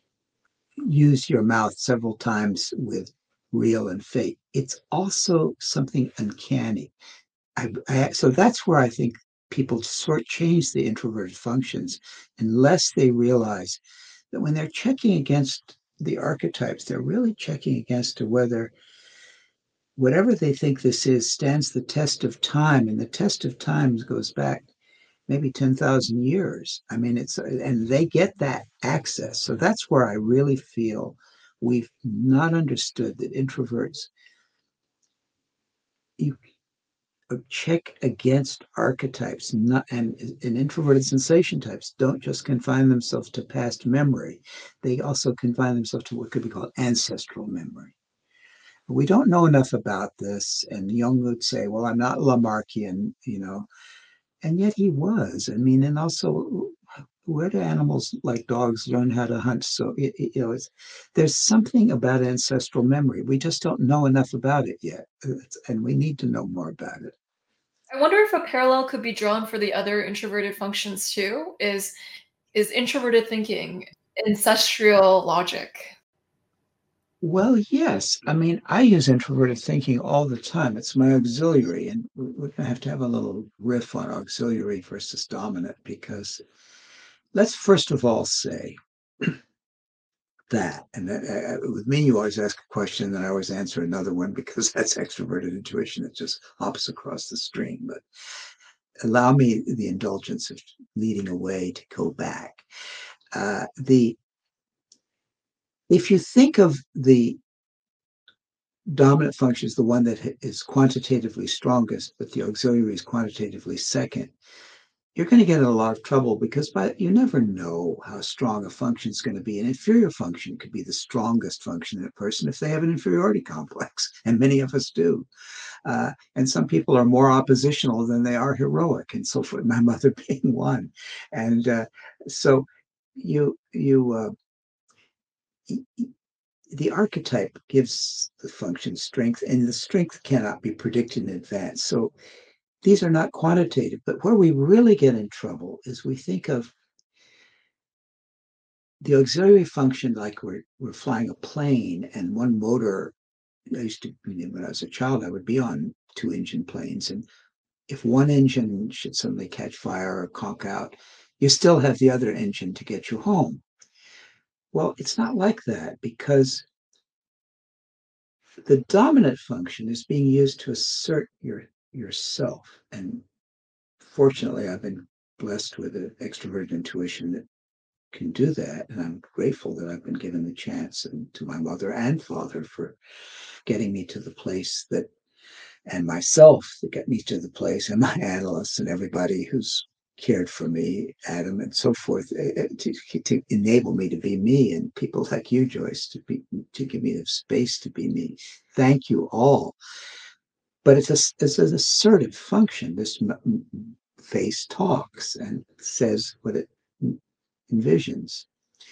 used your mouth several times with real and fake. It's also something uncanny. I, I, so that's where I think people sort of change the introverted functions unless they realize that when they're checking against the archetypes, they're really checking against whether whatever they think this is stands the test of time. And the test of time goes back maybe ten thousand years. I mean, it's, and they get that access. So that's where I really feel we've not understood that introverts, you check against archetypes, not, and, and introverted sensation types don't just confine themselves to past memory. They also confine themselves to what could be called ancestral memory. we don't know enough about this. And Jung would say, well, I'm not Lamarckian, you know, and yet he was. I mean, and also, where do animals like dogs learn how to hunt? So, it, it, you know, it's, there's something about ancestral memory. We just don't know enough about it yet. It's, and we need to know more about it. I wonder if a parallel could be drawn for the other introverted functions too. Is is introverted thinking ancestral logic? Well, yes. I mean, I use introverted thinking all the time. It's my auxiliary, and we- we're going to have to have a little riff on auxiliary versus dominant because let's first of all say that. And that, uh, with me, you always ask a question, and then I always answer another one because that's extroverted intuition. It just hops across the stream. But allow me the indulgence of leading away to go back. Uh, the if you think of the dominant function is the one that is quantitatively strongest, but the auxiliary is quantitatively second, you're going to get in a lot of trouble because by, you never know how strong a function is going to be. An inferior function could be the strongest function in a person if they have an inferiority complex, and many of us do. Uh, and some people are more oppositional than they are heroic, and so forth. My mother being one, and uh, so you you. Uh, the archetype gives the function strength, and the strength cannot be predicted in advance. So these are not quantitative, but where we really get in trouble is we think of the auxiliary function like we're, we're flying a plane and one motor. I used to, when I was a child, I would be on two engine planes. And if one engine should suddenly catch fire or conk out, you still have the other engine to get you home. Well, it's not like that because the dominant function is being used to assert your yourself. And fortunately, I've been blessed with an extroverted intuition that can do that. And I'm grateful that I've been given the chance, and to my mother and father for getting me to the place that, and myself to get me to the place, and my analysts and everybody who's cared for me, Adam, and so forth, eh, eh, to, to enable me to be me, and people like you, Joyce, to be to give me the space to be me. Thank you all. But it's a it's an assertive function. This face talks and says what it envisions.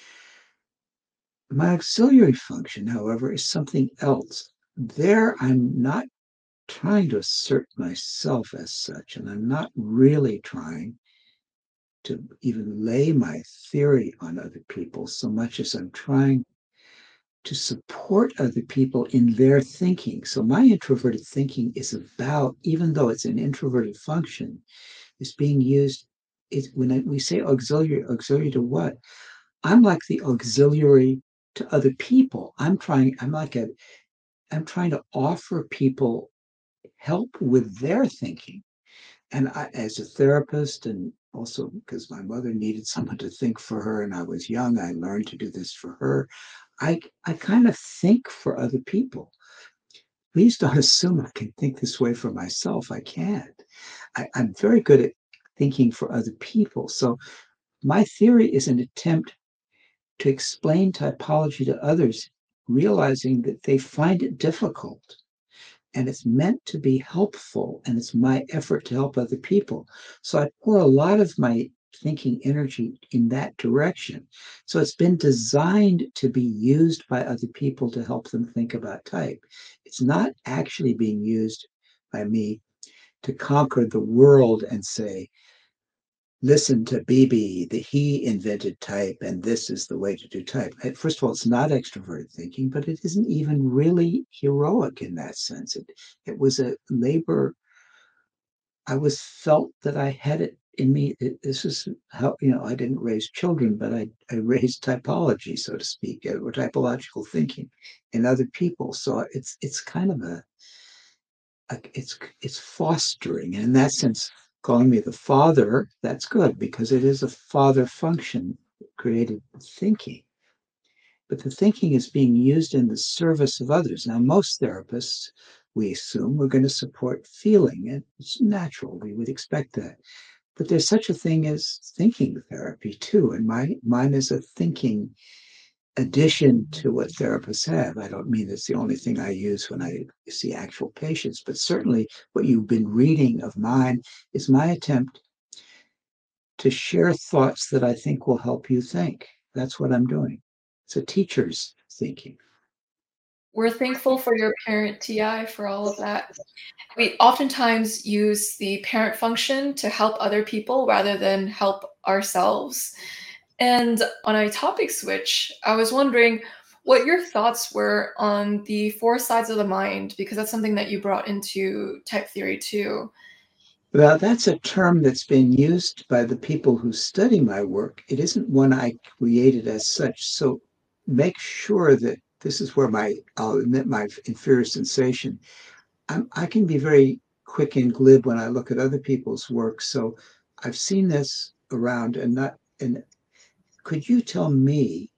My auxiliary function, however, is something else. There, I'm not trying to assert myself as such, and I'm not really trying to even lay my theory on other people so much as I'm trying to support other people in their thinking. So my introverted thinking is about, even though it's an introverted function, is being used. It, when we say auxiliary, auxiliary to what? I'm like the auxiliary to other people. I'm trying, I'm like a, I'm trying to offer people help with their thinking. And I, as a therapist, and also because my mother needed someone to think for her, and I was young, I learned to do this for her. I, I kind of think for other people. Please don't assume I can think this way for myself. I can't. I, I'm very good at thinking for other people. So my theory is an attempt to explain typology to others, realizing that they find it difficult. And it's meant to be helpful, and it's my effort to help other people. So I pour a lot of my thinking energy in that direction. So it's been designed to be used by other people to help them think about type. It's not actually being used by me to conquer the world and say, listen to Beebe, that he invented type, and this is the way to do type. First of all, it's not extroverted thinking, but it isn't even really heroic in that sense. It, it was a labor. I was felt that I had it in me. It, this is how, you know, I didn't raise children, but I, I raised typology, so to speak, or typological thinking in other people. So it's it's kind of a, a it's it's fostering, and in that sense, calling me the father, that's good because it is a father function, creative thinking. But the thinking is being used in the service of others. Now, most therapists, we assume, we're going to support feeling, and it's natural. We would expect that. But there's such a thing as thinking therapy too, and my mine is a thinking addition to what therapists have. I don't mean it's the only thing I use when I see actual patients, but certainly what you've been reading of mine is my attempt to share thoughts that I think will help you think. That's what I'm doing. It's a teacher's thinking. We're thankful for your parent, T I, for all of that. We oftentimes use the parent function to help other people rather than help ourselves. And on a topic switch, I was wondering what your thoughts were on the four sides of the mind, because that's something that you brought into type theory too. Well, that's a term that's been used by the people who study my work. It isn't one I created as such. So make sure that this is where my, I'll admit my inferior sensation. I'm, I can be very quick and glib when I look at other people's work. So I've seen this around and not, and could you tell me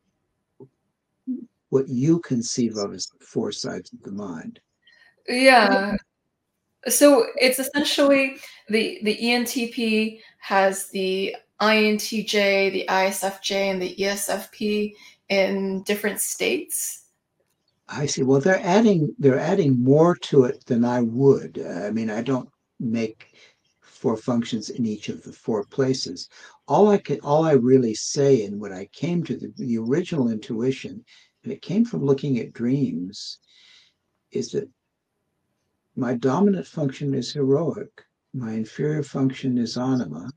what you conceive of as the four sides of the mind? Yeah. So it's essentially the the E N T P has the I N T J, the I S F J, and the E S F P in different states. I see. Well, they're adding they're adding more to it than I would. Uh, I mean, I don't make four functions in each of the four places. All I could, all I really say, and what I came to the, the original intuition, and it came from looking at dreams, is that my dominant function is heroic, my inferior function is anima.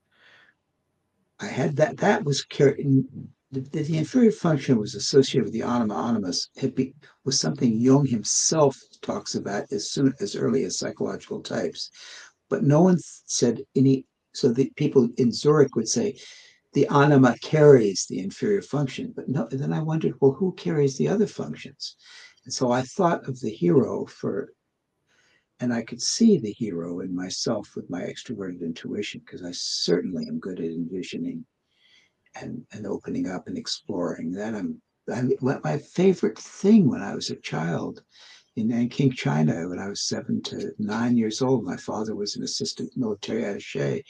I had that. That was carried. The, the inferior function was associated with the anima animus. It be, was something Jung himself talks about as soon as early as psychological types. But no one said any. So the people in Zurich would say the anima carries the inferior function. But no. Then I wondered, well, who carries the other functions? And so I thought of the hero for, and I could see the hero in myself with my extroverted intuition because I certainly am good at envisioning and and opening up and exploring. That I'm, I, my favorite thing when I was a child in Nanking, China, when I was seven to nine years old, my father was an assistant military attaché,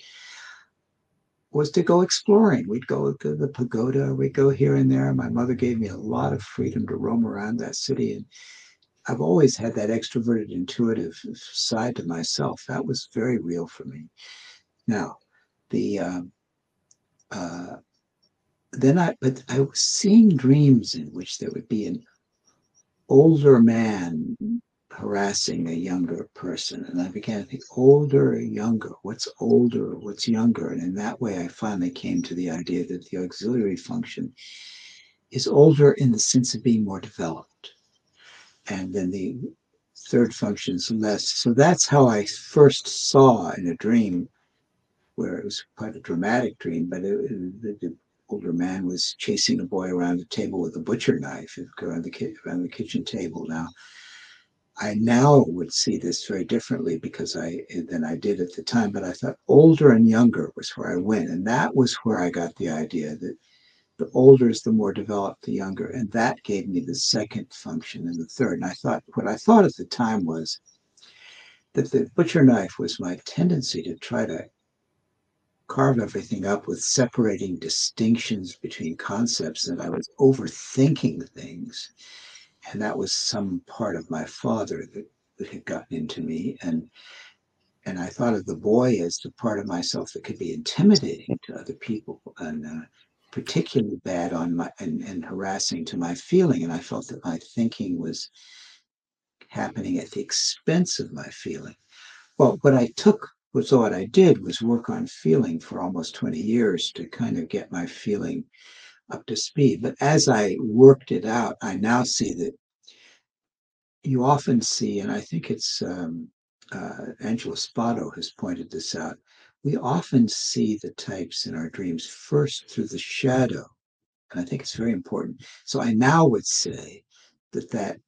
was to go exploring. We'd go to the pagoda, we'd go here and there. My mother gave me a lot of freedom to roam around that city. And I've always had that extroverted, intuitive side to myself. That was very real for me. Now, the um, uh, then I, but I was seeing dreams in which there would be an older man harassing a younger person. And I began to think, older or younger? What's older? What's younger? And in that way, I finally came to the idea that the auxiliary function is older in the sense of being more developed. And then the third function is less. So that's how I first saw in a dream, where it was quite a dramatic dream, but it, it, the, the older man was chasing a boy around the table with a butcher knife around the, around the kitchen table. Now, I now would see this very differently because I than I did at the time, but I thought older and younger was where I went. And that was where I got the idea that the older is the more developed, the younger. And that gave me the second function and the third. And I thought, what I thought at the time was that the butcher knife was my tendency to try to carve everything up with separating distinctions between concepts, and I was overthinking things. And that was some part of my father that, that had gotten into me. And and I thought of the boy as the part of myself that could be intimidating to other people and uh, particularly bad on my and, and harassing to my feeling. And I felt that my thinking was happening at the expense of my feeling. Well, what I took was what I did was work on feeling for almost twenty years to kind of get my feeling up to speed. But as I worked it out, I now see that you often see, and I think it's um, uh, Angelo Spotto has pointed this out, we often see the types in our dreams first through the shadow. And I think it's very important. So I now would say that that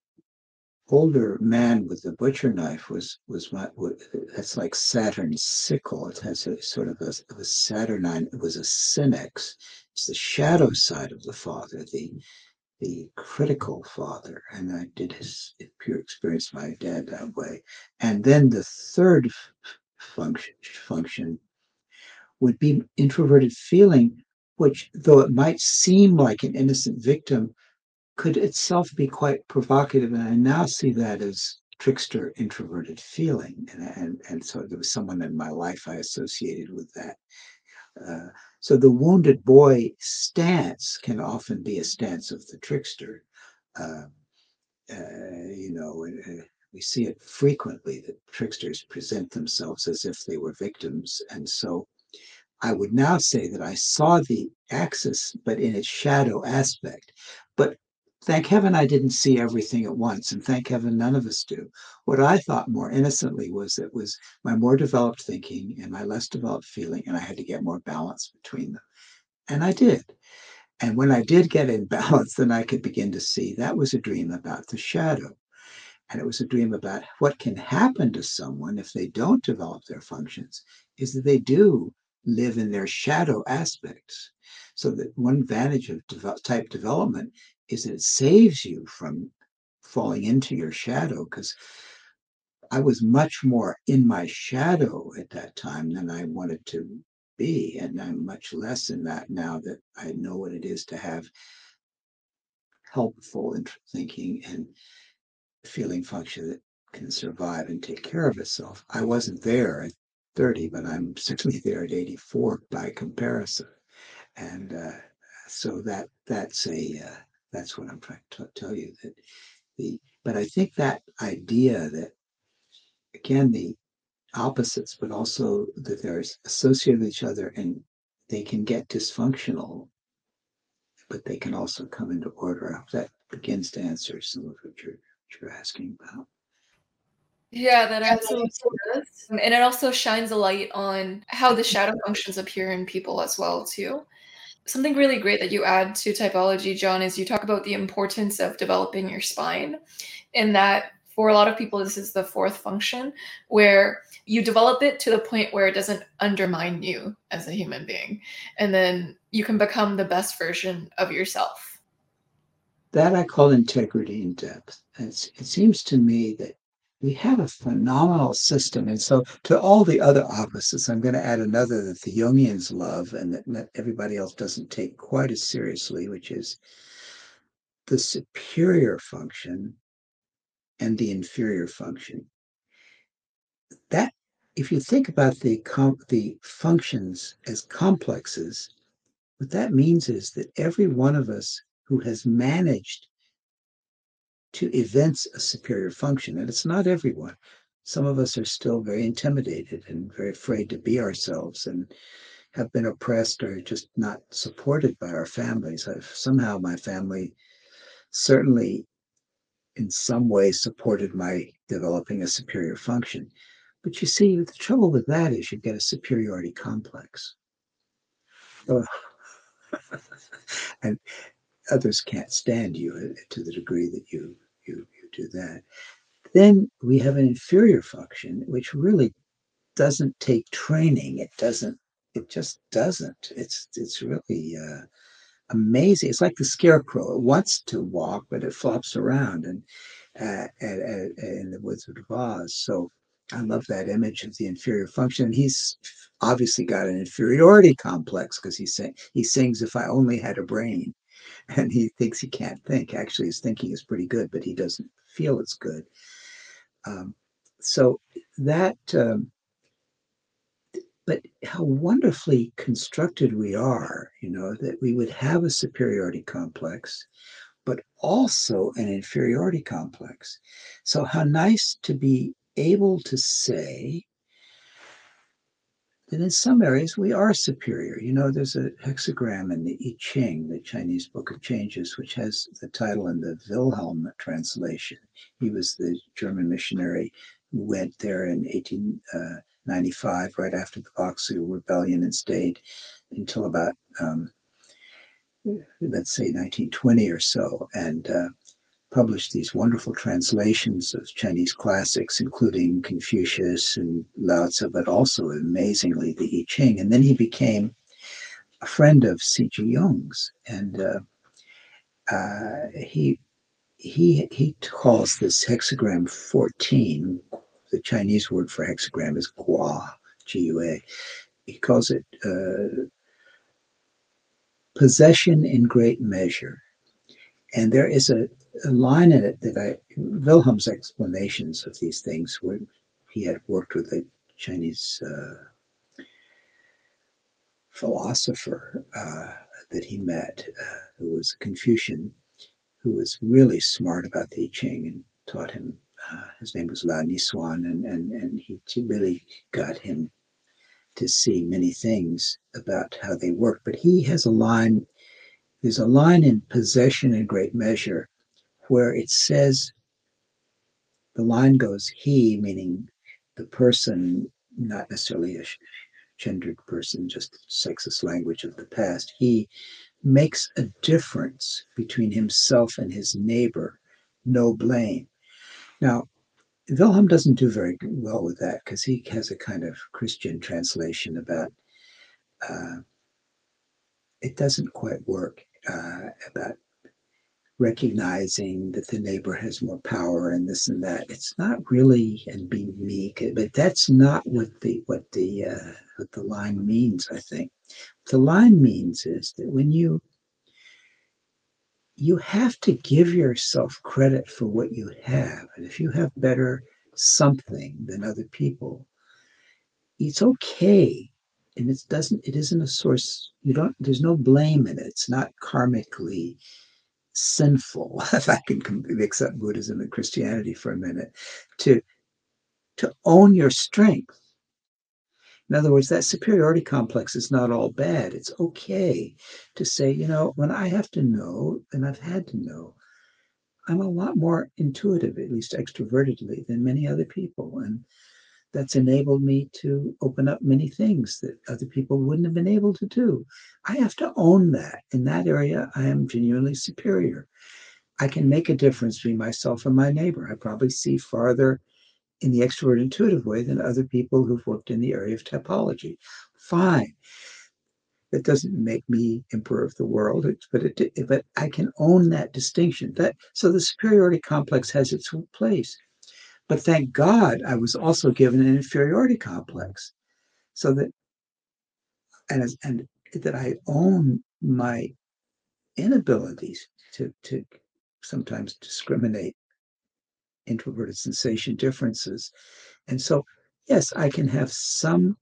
older man with the butcher knife was was my that's like Saturn's sickle. It has a sort of a, of a Saturnine. It was a synex. It's the shadow side of the father, the the critical father, and I did his pure experience my dad that way. And then the third function function would be introverted feeling, which, though it might seem like an innocent victim, could itself be quite provocative. And I now see that as trickster introverted feeling. And, and, and so there was someone in my life I associated with that. Uh, so the wounded boy stance can often be a stance of the trickster. Uh, uh, you know, uh, we see it frequently that tricksters present themselves as if they were victims. And so I would now say that I saw the axis, but in its shadow aspect. But thank heaven I didn't see everything at once, and thank heaven none of us do. What I thought more innocently was it was my more developed thinking and my less developed feeling, and I had to get more balance between them. And I did. And when I did get in balance, then I could begin to see that was a dream about the shadow. And it was a dream about what can happen to someone if they don't develop their functions, is that they do live in their shadow aspects. So that one advantage of type development is that it saves you from falling into your shadow, because I was much more in my shadow at that time than I wanted to be. And I'm much less in that now that I know what it is to have helpful thinking and feeling function that can survive and take care of itself. I wasn't there at thirty, but I'm certainly there at eighty-four by comparison. And uh, so that that's a uh, that's what I'm trying to tell you, that the but I think that idea that, again, the opposites, but also that they're associated with each other and they can get dysfunctional, but they can also come into order. I hope that begins to answer some of what you're, what you're asking about. Yeah, that absolutely does. And it also shines a light on how the shadow functions appear in people as well, too. Something really great that you add to typology, John, is you talk about the importance of developing your spine, in that for a lot of people, this is the fourth function, where you develop it to the point where it doesn't undermine you as a human being. And then you can become the best version of yourself. That I call integrity in depth. It's, it seems to me that we have a phenomenal system. And so to all the other opposites, I'm going to add another that the Jungians love and that, that everybody else doesn't take quite as seriously, which is the superior function and the inferior function. That, if you think about the, com- the functions as complexes, what that means is that every one of us who has managed to evince a superior function. And it's not everyone. Some of us are still very intimidated and very afraid to be ourselves and have been oppressed or just not supported by our families. I've, somehow my family certainly in some way supported my developing a superior function. But you see, the trouble with that is you get a superiority complex. Oh, and others can't stand you to the degree that you, you, you do that. Then we have an inferior function, which really doesn't take training. It doesn't, it just doesn't. It's, it's really uh, amazing. It's like the scarecrow. It wants to walk, but it flops around and uh, at, at, in the Wizard of Oz. So I love that image of the inferior function. And he's obviously got an inferiority complex because he, say, he sings, "If I only had a brain." And he thinks he can't think. Actually, his thinking is pretty good, but he doesn't feel it's good. Um, so that, um, but how wonderfully constructed we are, you know, that we would have a superiority complex, but also an inferiority complex. So how nice to be able to say that in some areas we are superior. You know, there's a hexagram in the I Ching, the Chinese Book of Changes, which has the title in the Wilhelm translation. He was the German missionary who went there in eighteen ninety-five, right after the Boxer Rebellion, and stayed until about, um, let's say, nineteen twenty or so, and uh, published these wonderful translations of Chinese classics, including Confucius and Lao Tzu, but also amazingly the I Ching. And then he became a friend of C G Jung's, and uh, uh, he he he calls this hexagram fourteen. The Chinese word for hexagram is Gua, G U A. He calls it uh, possession in great measure. And there is a, a line in it that I, Wilhelm's explanations of these things, where he had worked with a Chinese uh, philosopher uh, that he met, uh, who was a Confucian, who was really smart about the I Ching and taught him. Uh, his name was Lao Niswan, and, and, and he really got him to see many things about how they work. But he has a line, there's a line in Possession in Great Measure where it says, the line goes, he, meaning the person, not necessarily a gendered person, just sexist language of the past, he makes a difference between himself and his neighbor, no blame. Now, Wilhelm doesn't do very well with that because he has a kind of Christian translation about uh, it doesn't quite work uh, about recognizing that the neighbor has more power and this and that. It's not really and being meek, but that's not what the what the uh, what the line means. I think the line means is that when you you have to give yourself credit for what you have, and if you have better something than other people, it's okay. And it doesn't it isn't a source, you don't there's no blame in it. It's not karmically sinful, if I can mix up Buddhism and Christianity for a minute, to to own your strength. In other words, that superiority complex is not all bad. It's okay to say, you know, when I have to know, and I've had to know, I'm a lot more intuitive, at least extrovertedly, than many other people. And that's enabled me to open up many things that other people wouldn't have been able to do. I have to own that. In that area, I am genuinely superior. I can make a difference between myself and my neighbor. I probably see farther in the extrovert intuitive way than other people who've worked in the area of typology. Fine. That doesn't make me emperor of the world, but it, but I can own that distinction. That so the superiority complex has its place. But thank God I was also given an inferiority complex, so that and and that I own my inabilities to to sometimes discriminate introverted sensation differences. And so, yes, I can have some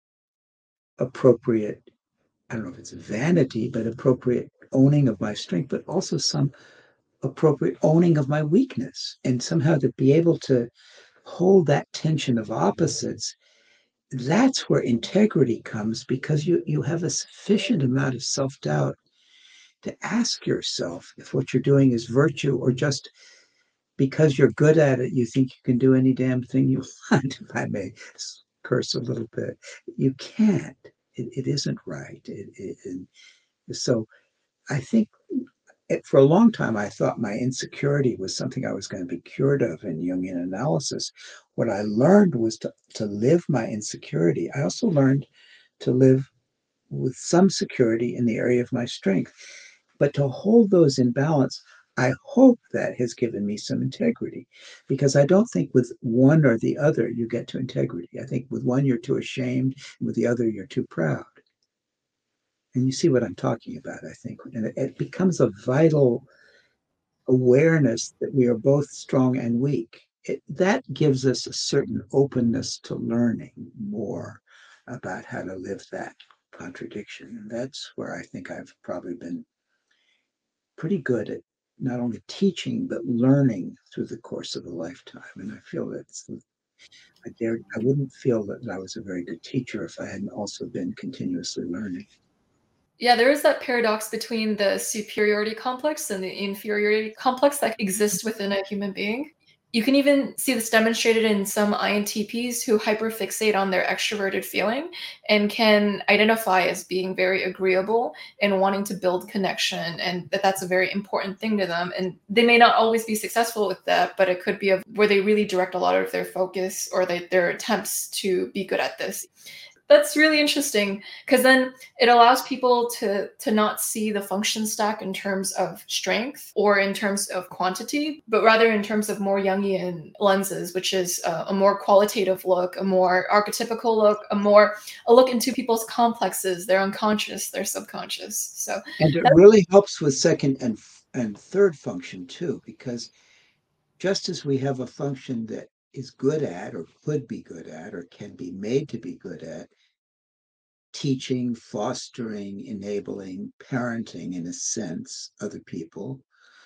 appropriate, I don't know if it's vanity, but appropriate owning of my strength, but also some appropriate owning of my weakness. And somehow to be able to hold that tension of opposites, that's where integrity comes, because you, you have a sufficient amount of self-doubt to ask yourself if what you're doing is virtue or just because you're good at it, you think you can do any damn thing you want, if I may curse a little bit. You can't. It, it isn't right. It, it, and so I think it, for a long time, I thought my insecurity was something I was going to be cured of in Jungian analysis. What I learned was to, to live my insecurity. I also learned to live with some security in the area of my strength. But to hold those in balance, I hope that has given me some integrity, because I don't think with one or the other you get to integrity. I think with one you're too ashamed, and with the other you're too proud. And you see what I'm talking about, I think. And it, it becomes a vital awareness that we are both strong and weak. It, that gives us a certain openness to learning more about how to live that contradiction. And that's where I think I've probably been pretty good at not only teaching but learning through the course of a lifetime. And I feel that I dare I wouldn't feel that I was a very good teacher if I hadn't also been continuously learning. Yeah, there is that paradox between the superiority complex and the inferiority complex that exists within a human being. You can even see this demonstrated in some I N T Ps who hyperfixate on their extroverted feeling and can identify as being very agreeable and wanting to build connection, and that that's a very important thing to them. And they may not always be successful with that, but it could be a, where they really direct a lot of their focus or they, their attempts to be good at this. That's really interesting because then it allows people to to not see the function stack in terms of strength or in terms of quantity, but rather in terms of more Jungian lenses, which is a, a more qualitative look, a more archetypical look, a more a look into people's complexes, their unconscious, their subconscious. So And it that, really helps with second and and third function too, because just as we have a function that is good at or could be good at or can be made to be good at teaching, fostering, enabling, parenting, in a sense, other people,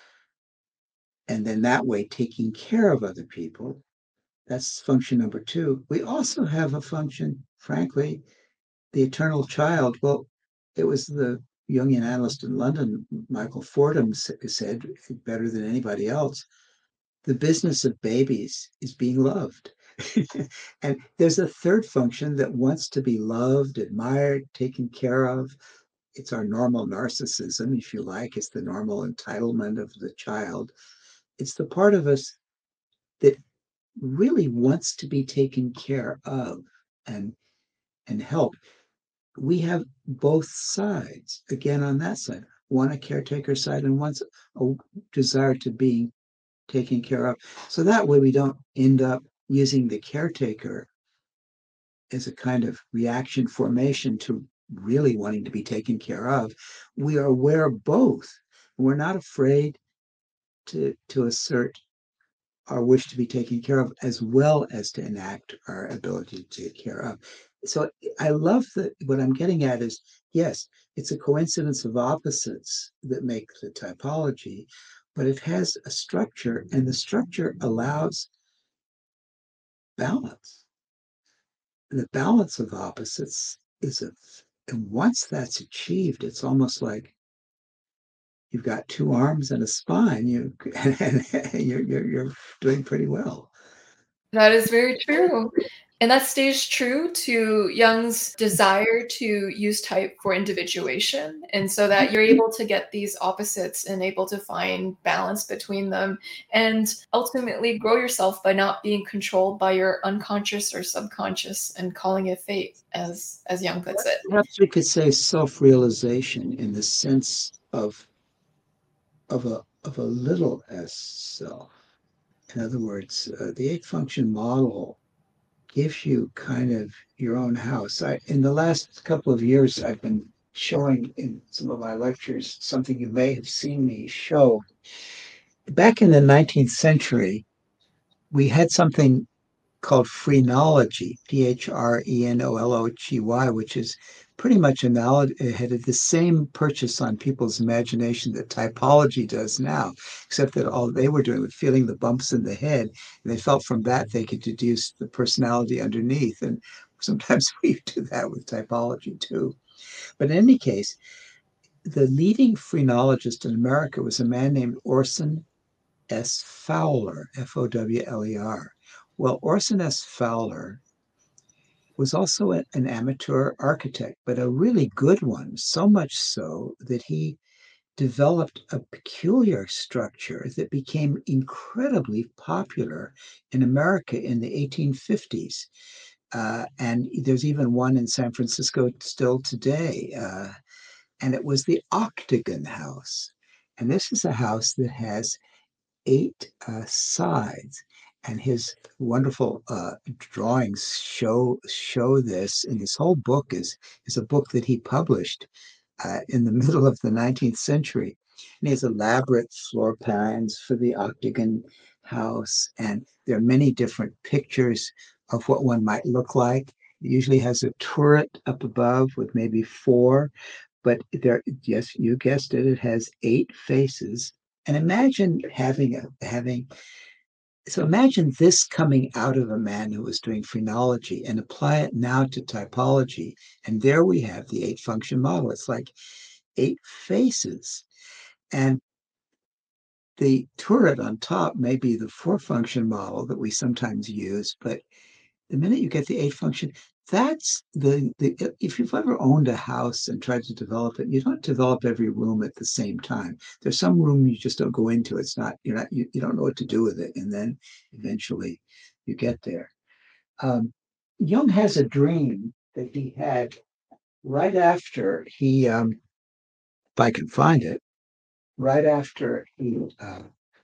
and then that way taking care of other people. That's function number two. We also have a function, frankly, the eternal child. Well, it was the Jungian analyst in London, Michael Fordham, said better than anybody else, the business of babies is being loved. And there's a third function that wants to be loved, admired, taken care of. It's our normal narcissism, if you like. It's the normal entitlement of the child. It's the part of us that really wants to be taken care of and and help. We have both sides again on that side, one a caretaker side and one's a desire to be taken care of. So that way we don't end up using the caretaker as a kind of reaction formation to really wanting to be taken care of. We are aware of both. We're not afraid to to assert our wish to be taken care of as well as to enact our ability to take care of. So I love that what I'm getting at is, yes, it's a coincidence of opposites that make the typology, but it has a structure, and the structure allows balance. The balance of opposites is a, and once that's achieved, it's almost like you've got two arms and a spine. You you're, you're you're doing pretty well. that is very true. And that stays true to Jung's desire to use type for individuation. And so that you're able to get these opposites and able to find balance between them and ultimately grow yourself by not being controlled by your unconscious or subconscious and calling it fate, as as Jung puts it. Perhaps we could say self-realization in the sense of of a of a little s self. In other words, uh, the eight function model gives you kind of your own house. I, in the last couple of years, I've been showing in some of my lectures something you may have seen me show. Back in the nineteenth century, we had something called phrenology, P H R E N O L O G Y, which is pretty much analog- had the same purchase on people's imagination that typology does now, except that all they were doing was feeling the bumps in the head, and they felt from that they could deduce the personality underneath. And sometimes we do that with typology too. But in any case, the leading phrenologist in America was a man named Orson S. Fowler, F O W L E R. Well, Orson S. Fowler was also a, an amateur architect, but a really good one, so much so that he developed a peculiar structure that became incredibly popular in America in the eighteen fifties. Uh, and there's even one in San Francisco still today. Uh, and it was the Octagon House. And this is a house that has eight uh, sides, and his wonderful uh, drawings show show this. And this whole book is is a book that he published uh, in the middle of the nineteenth century. And he has elaborate floor plans for the Octagon House, and there are many different pictures of what one might look like. It usually has a turret up above with maybe four, but there, yes, you guessed it, it has eight faces. And imagine having a having so imagine this coming out of a man who was doing phrenology and apply it now to typology. And there we have the eight function model. It's like eight faces. And the turret on top may be the four function model that we sometimes use, but the minute you get the eight function, that's the, the if you've ever owned a house and tried to develop it, you don't develop every room at the same time. There's some room you just don't go into. It's not, you're not, you, you don't know what to do with it. And then eventually you get there. Um, Jung has a dream that he had right after he, um, if I can find it, right after he uh,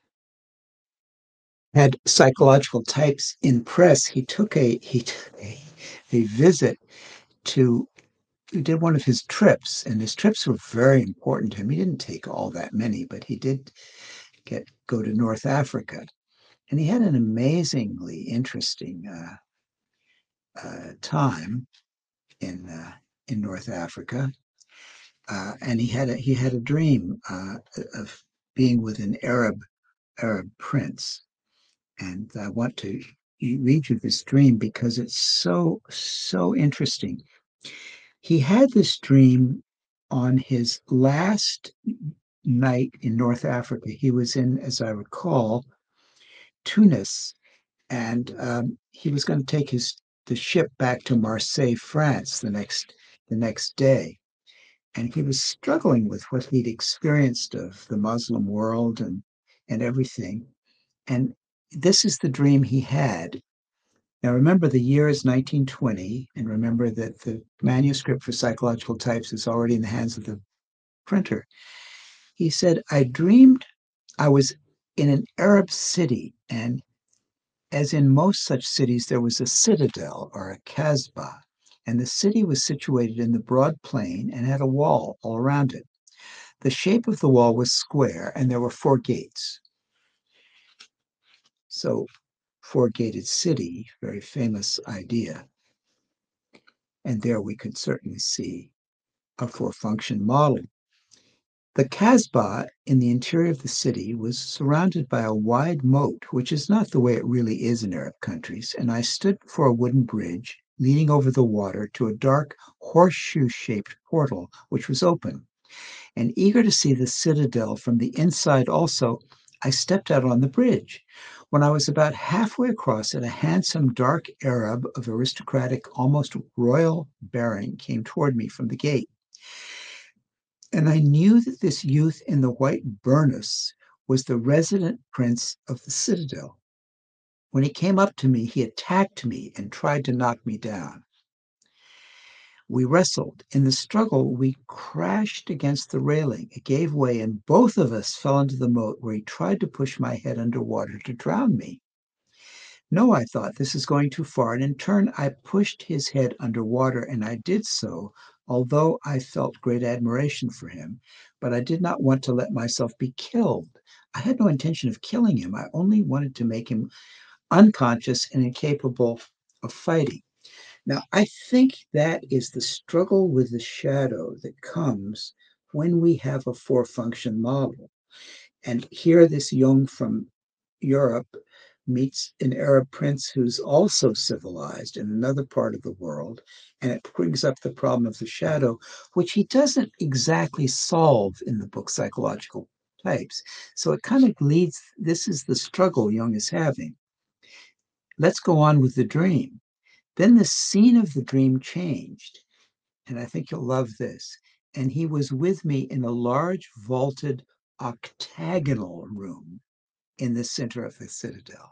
had psychological types in press, he took a he took a, a visit to he did one of his trips, and his trips were very important to him. He didn't take all that many, but he did get go to North Africa, and he had an amazingly interesting uh, uh, time in uh, in North Africa. Uh, and he had a, he had a dream uh, of being with an Arab Arab prince, and I want to read you this dream because it's so so interesting. He had this dream on his last night in North Africa. He was in, as I recall, Tunis, and um, he was going to take his the ship back to Marseille, France, the next the next day. And he was struggling with what he'd experienced of the Muslim world and and everything. And this is the dream he had. Now, remember, the year is nineteen twenty, and remember that the manuscript for psychological types is already in the hands of the printer. He said, I dreamed I was in an Arab city, and as in most such cities, there was a citadel or a kasbah, and the city was situated in the broad plain and had a wall all around it. The shape of the wall was square, and there were four gates. So, four gated city, very famous idea. And there we could certainly see a four function model. The Kasbah in the interior of the city was surrounded by a wide moat, which is not the way it really is in Arab countries, and I stood before a wooden bridge leaning over the water to a dark horseshoe shaped portal, which was open. And eager to see the citadel from the inside also, I stepped out on the bridge. When I was about halfway across it, a handsome dark Arab of aristocratic, almost royal bearing came toward me from the gate. And I knew that this youth in the white burnous was the resident prince of the citadel. When he came up to me, he attacked me and tried to knock me down. We wrestled. In the struggle, we crashed against the railing. It gave way, and both of us fell into the moat where he tried to push my head underwater to drown me. No, I thought, this is going too far, and in turn, I pushed his head underwater, and I did so, although I felt great admiration for him, but I did not want to let myself be killed. I had no intention of killing him. I only wanted to make him unconscious and incapable of fighting. Now, I think that is the struggle with the shadow that comes when we have a four function model. And here, this Jung from Europe meets an Arab prince who's also civilized in another part of the world. And it brings up the problem of the shadow, which he doesn't exactly solve in the book Psychological Types. So it kind of leads, this is the struggle Jung is having. Let's go on with the dream. Then the scene of the dream changed, and I think you'll love this. And he was with me in a large vaulted octagonal room in the center of the citadel.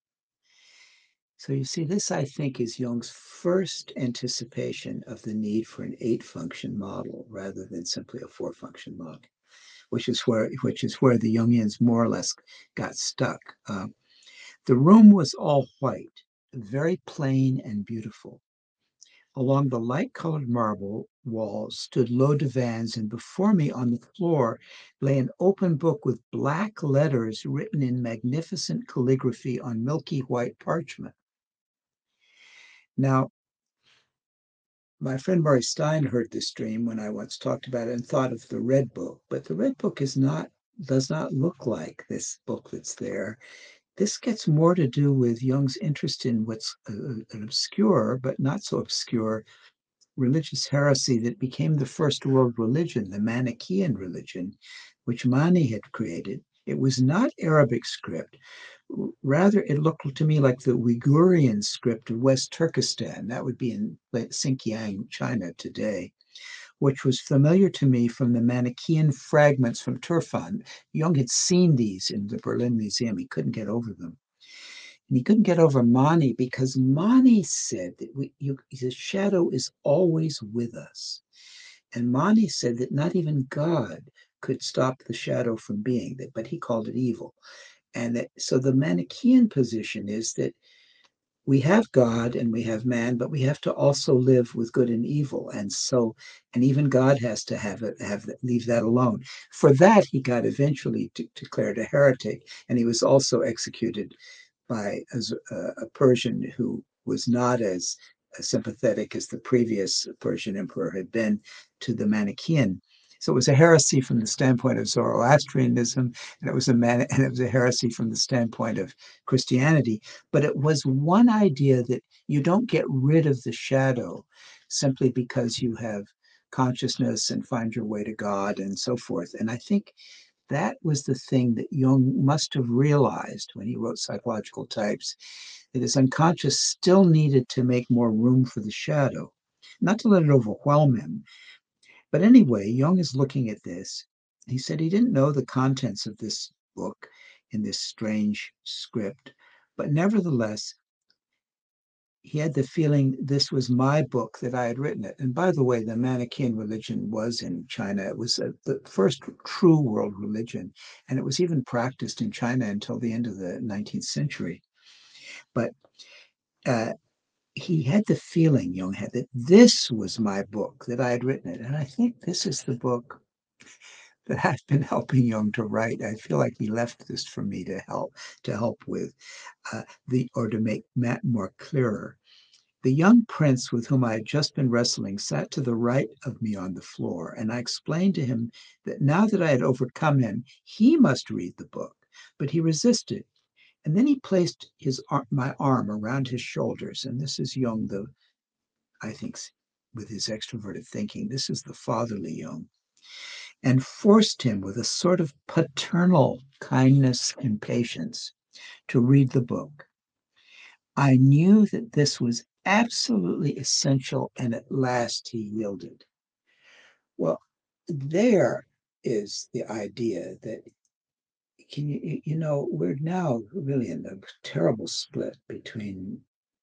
So you see, this, I think, is Jung's first anticipation of the need for an eight function model rather than simply a four function model, which is where which is where the Jungians more or less got stuck. Uh, the room was all white, very plain and beautiful. Along the light-colored marble walls stood low divans, and before me on the floor lay an open book with black letters written in magnificent calligraphy on milky white parchment. Now, my friend Murray Stein heard this dream when I once talked about it and thought of the Red Book, but the Red Book is not does not look like this book that's there. This gets more to do with Jung's interest in what's a, an obscure, but not so obscure, religious heresy that became the first world religion, the Manichaean religion, which Mani had created. It was not Arabic script. Rather, it looked to me like the Uigurian script of West Turkestan. That would be in Xinjiang, China today, which was familiar to me from the Manichaean fragments from Turfan. Jung had seen these in the Berlin Museum. He couldn't get over them. And he couldn't get over Mani because Mani said that we, you, the shadow is always with us. And Mani said that not even God could stop the shadow from being, that, but he called it evil. And that, so the Manichaean position is that we have God and we have man, but we have to also live with good and evil. And so, and even God has to have it, have leave that alone. For that, he got eventually to, declared a heretic, and he was also executed by a, a Persian who was not as sympathetic as the previous Persian emperor had been to the Manichaean. So it was a heresy from the standpoint of Zoroastrianism, and it was a man, and it was a heresy from the standpoint of Christianity. But it was one idea that you don't get rid of the shadow simply because you have consciousness and find your way to God and so forth. And I think that was the thing that Jung must have realized when he wrote Psychological Types, that his unconscious still needed to make more room for the shadow, not to let it overwhelm him. But anyway, Jung is looking at this. He said he didn't know the contents of this book in this strange script, but nevertheless, he had the feeling this was my book, that I had written it. And by the way, the Manichaean religion was in China. It was a, the first true world religion, and it was even practiced in China until the end of the nineteenth century. But uh, he had the feeling, Jung had, that this was my book, that I had written it. And I think this is the book that I've been helping Jung to write. I feel like he left this for me to help to help with uh, the or to make Matt more clearer. The young prince with whom I had just been wrestling sat to the right of me on the floor, and I explained to him that now that I had overcome him, he must read the book. But he resisted, and then he placed his my arm around his shoulders, and this is Jung, the I think, with his extroverted thinking, this is the fatherly Jung, and forced him with a sort of paternal kindness and patience to read the book. I knew that this was absolutely essential, and at last he yielded. Well, there is the idea that, can you, you know, we're now really in a terrible split between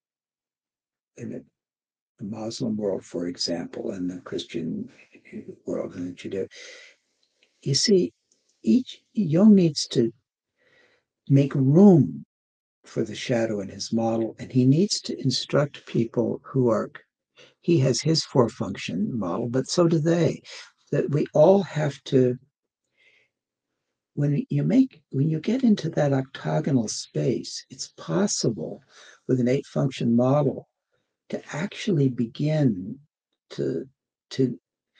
in the Muslim world, for example, and the Christian world and the Judeo. You see, each Jung needs to make room for the shadow in his model, and he needs to instruct people who are, he has his four function model, but so do they, that we all have to, when you make, when you get into that octagonal space, it's possible with an eight function model to actually begin to, to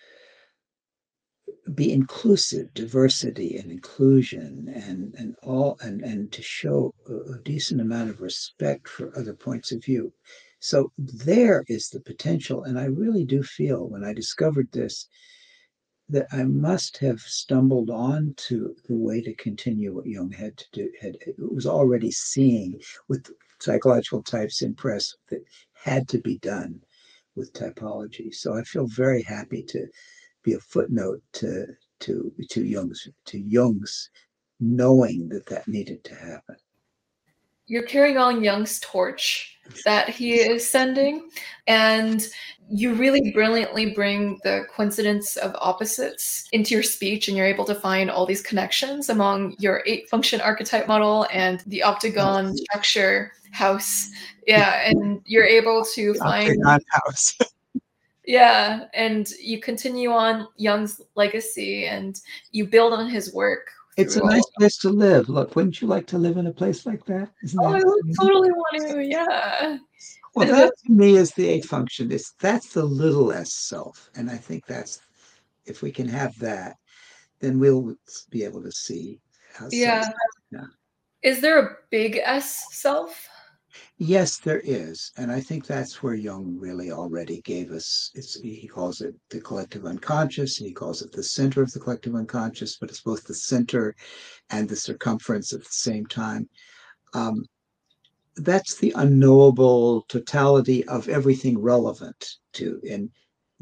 be inclusive, diversity and inclusion, and and all, and and to show a, a decent amount of respect for other points of view. So there is the potential, and I really do feel when I discovered this that I must have stumbled onto the way to continue what Jung had to do. Had it was already seeing with Psychological Types in press that had to be done with typology. So I feel very happy to be a footnote to to to Jung's to Jung's knowing that that needed to happen. You're carrying on Jung's torch that he is sending, and you really brilliantly bring the coincidence of opposites into your speech, and you're able to find all these connections among your eight function archetype model and the octagon structure house. Yeah, and you're able to find octagon house. Yeah, and you continue on Jung's legacy and you build on his work. It's a nice place to live. Look, wouldn't you like to live in a place like that? Isn't Oh, that I would totally want to, yeah. Well, that to me is the eighth function. It's that's the little s self. And I think that's, if we can have that, then we'll be able to see how Yeah. self. Yeah. Is there a big S self? Yes, there is. And I think that's where Jung really already gave us, it's, he calls it the collective unconscious, and he calls it the center of the collective unconscious, but it's both the center and the circumference at the same time. Um, that's the unknowable totality of everything relevant to, and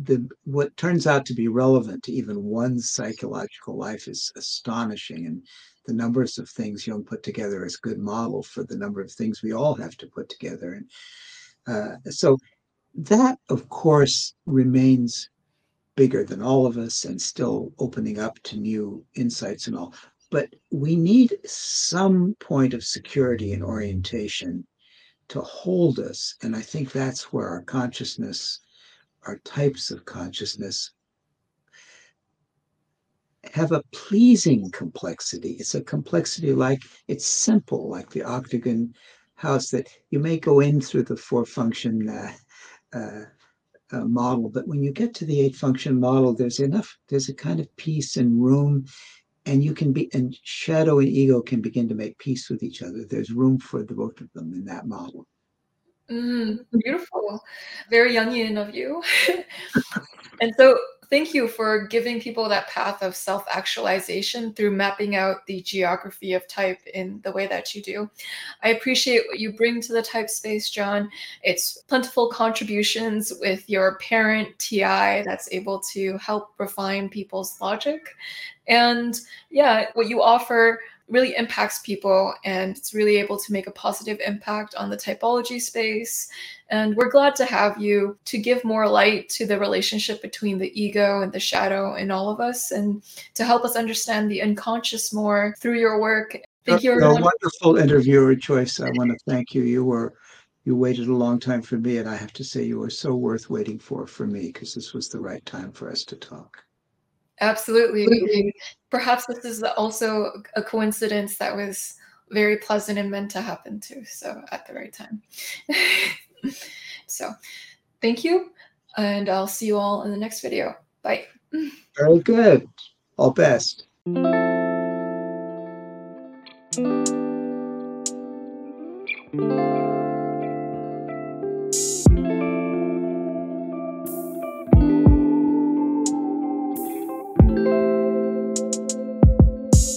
the what turns out to be relevant to even one psychological life is astonishing, and the numbers of things Jung put together is a good model for the number of things we all have to put together. And uh, so that, of course, remains bigger than all of us and still opening up to new insights and all. But we need some point of security and orientation to hold us. And I think that's where our consciousness, our types of consciousness, have a pleasing complexity. It's a complexity like it's simple, like the octagon house that you may go in through the four function uh, uh, uh, model, but when you get to the eight function model, there's enough, there's a kind of peace and room, and you can be, and shadow and ego can begin to make peace with each other. There's room for the both of them in that model. Mm, beautiful. Very Jungian of you. And so thank you for giving people that path of self-actualization through mapping out the geography of type in the way that you do. I appreciate what you bring to the type space, John. It's plentiful contributions with your parent T I that's able to help refine people's logic. And yeah, what you offer really impacts people, and it's really able to make a positive impact on the typology space. And we're glad to have you to give more light to the relationship between the ego and the shadow in all of us, and to help us understand the unconscious more through your work. Thank you, You're a everyone. wonderful interviewer, Joyce. I want to thank you. You were, you waited a long time for me, and I have to say you were so worth waiting for for me, because this was the right time for us to talk. Absolutely. Perhaps this is also a coincidence that was very pleasant and meant to happen too. So at the right time. So thank you. And I'll see you all in the next video. Bye. Very good. All best.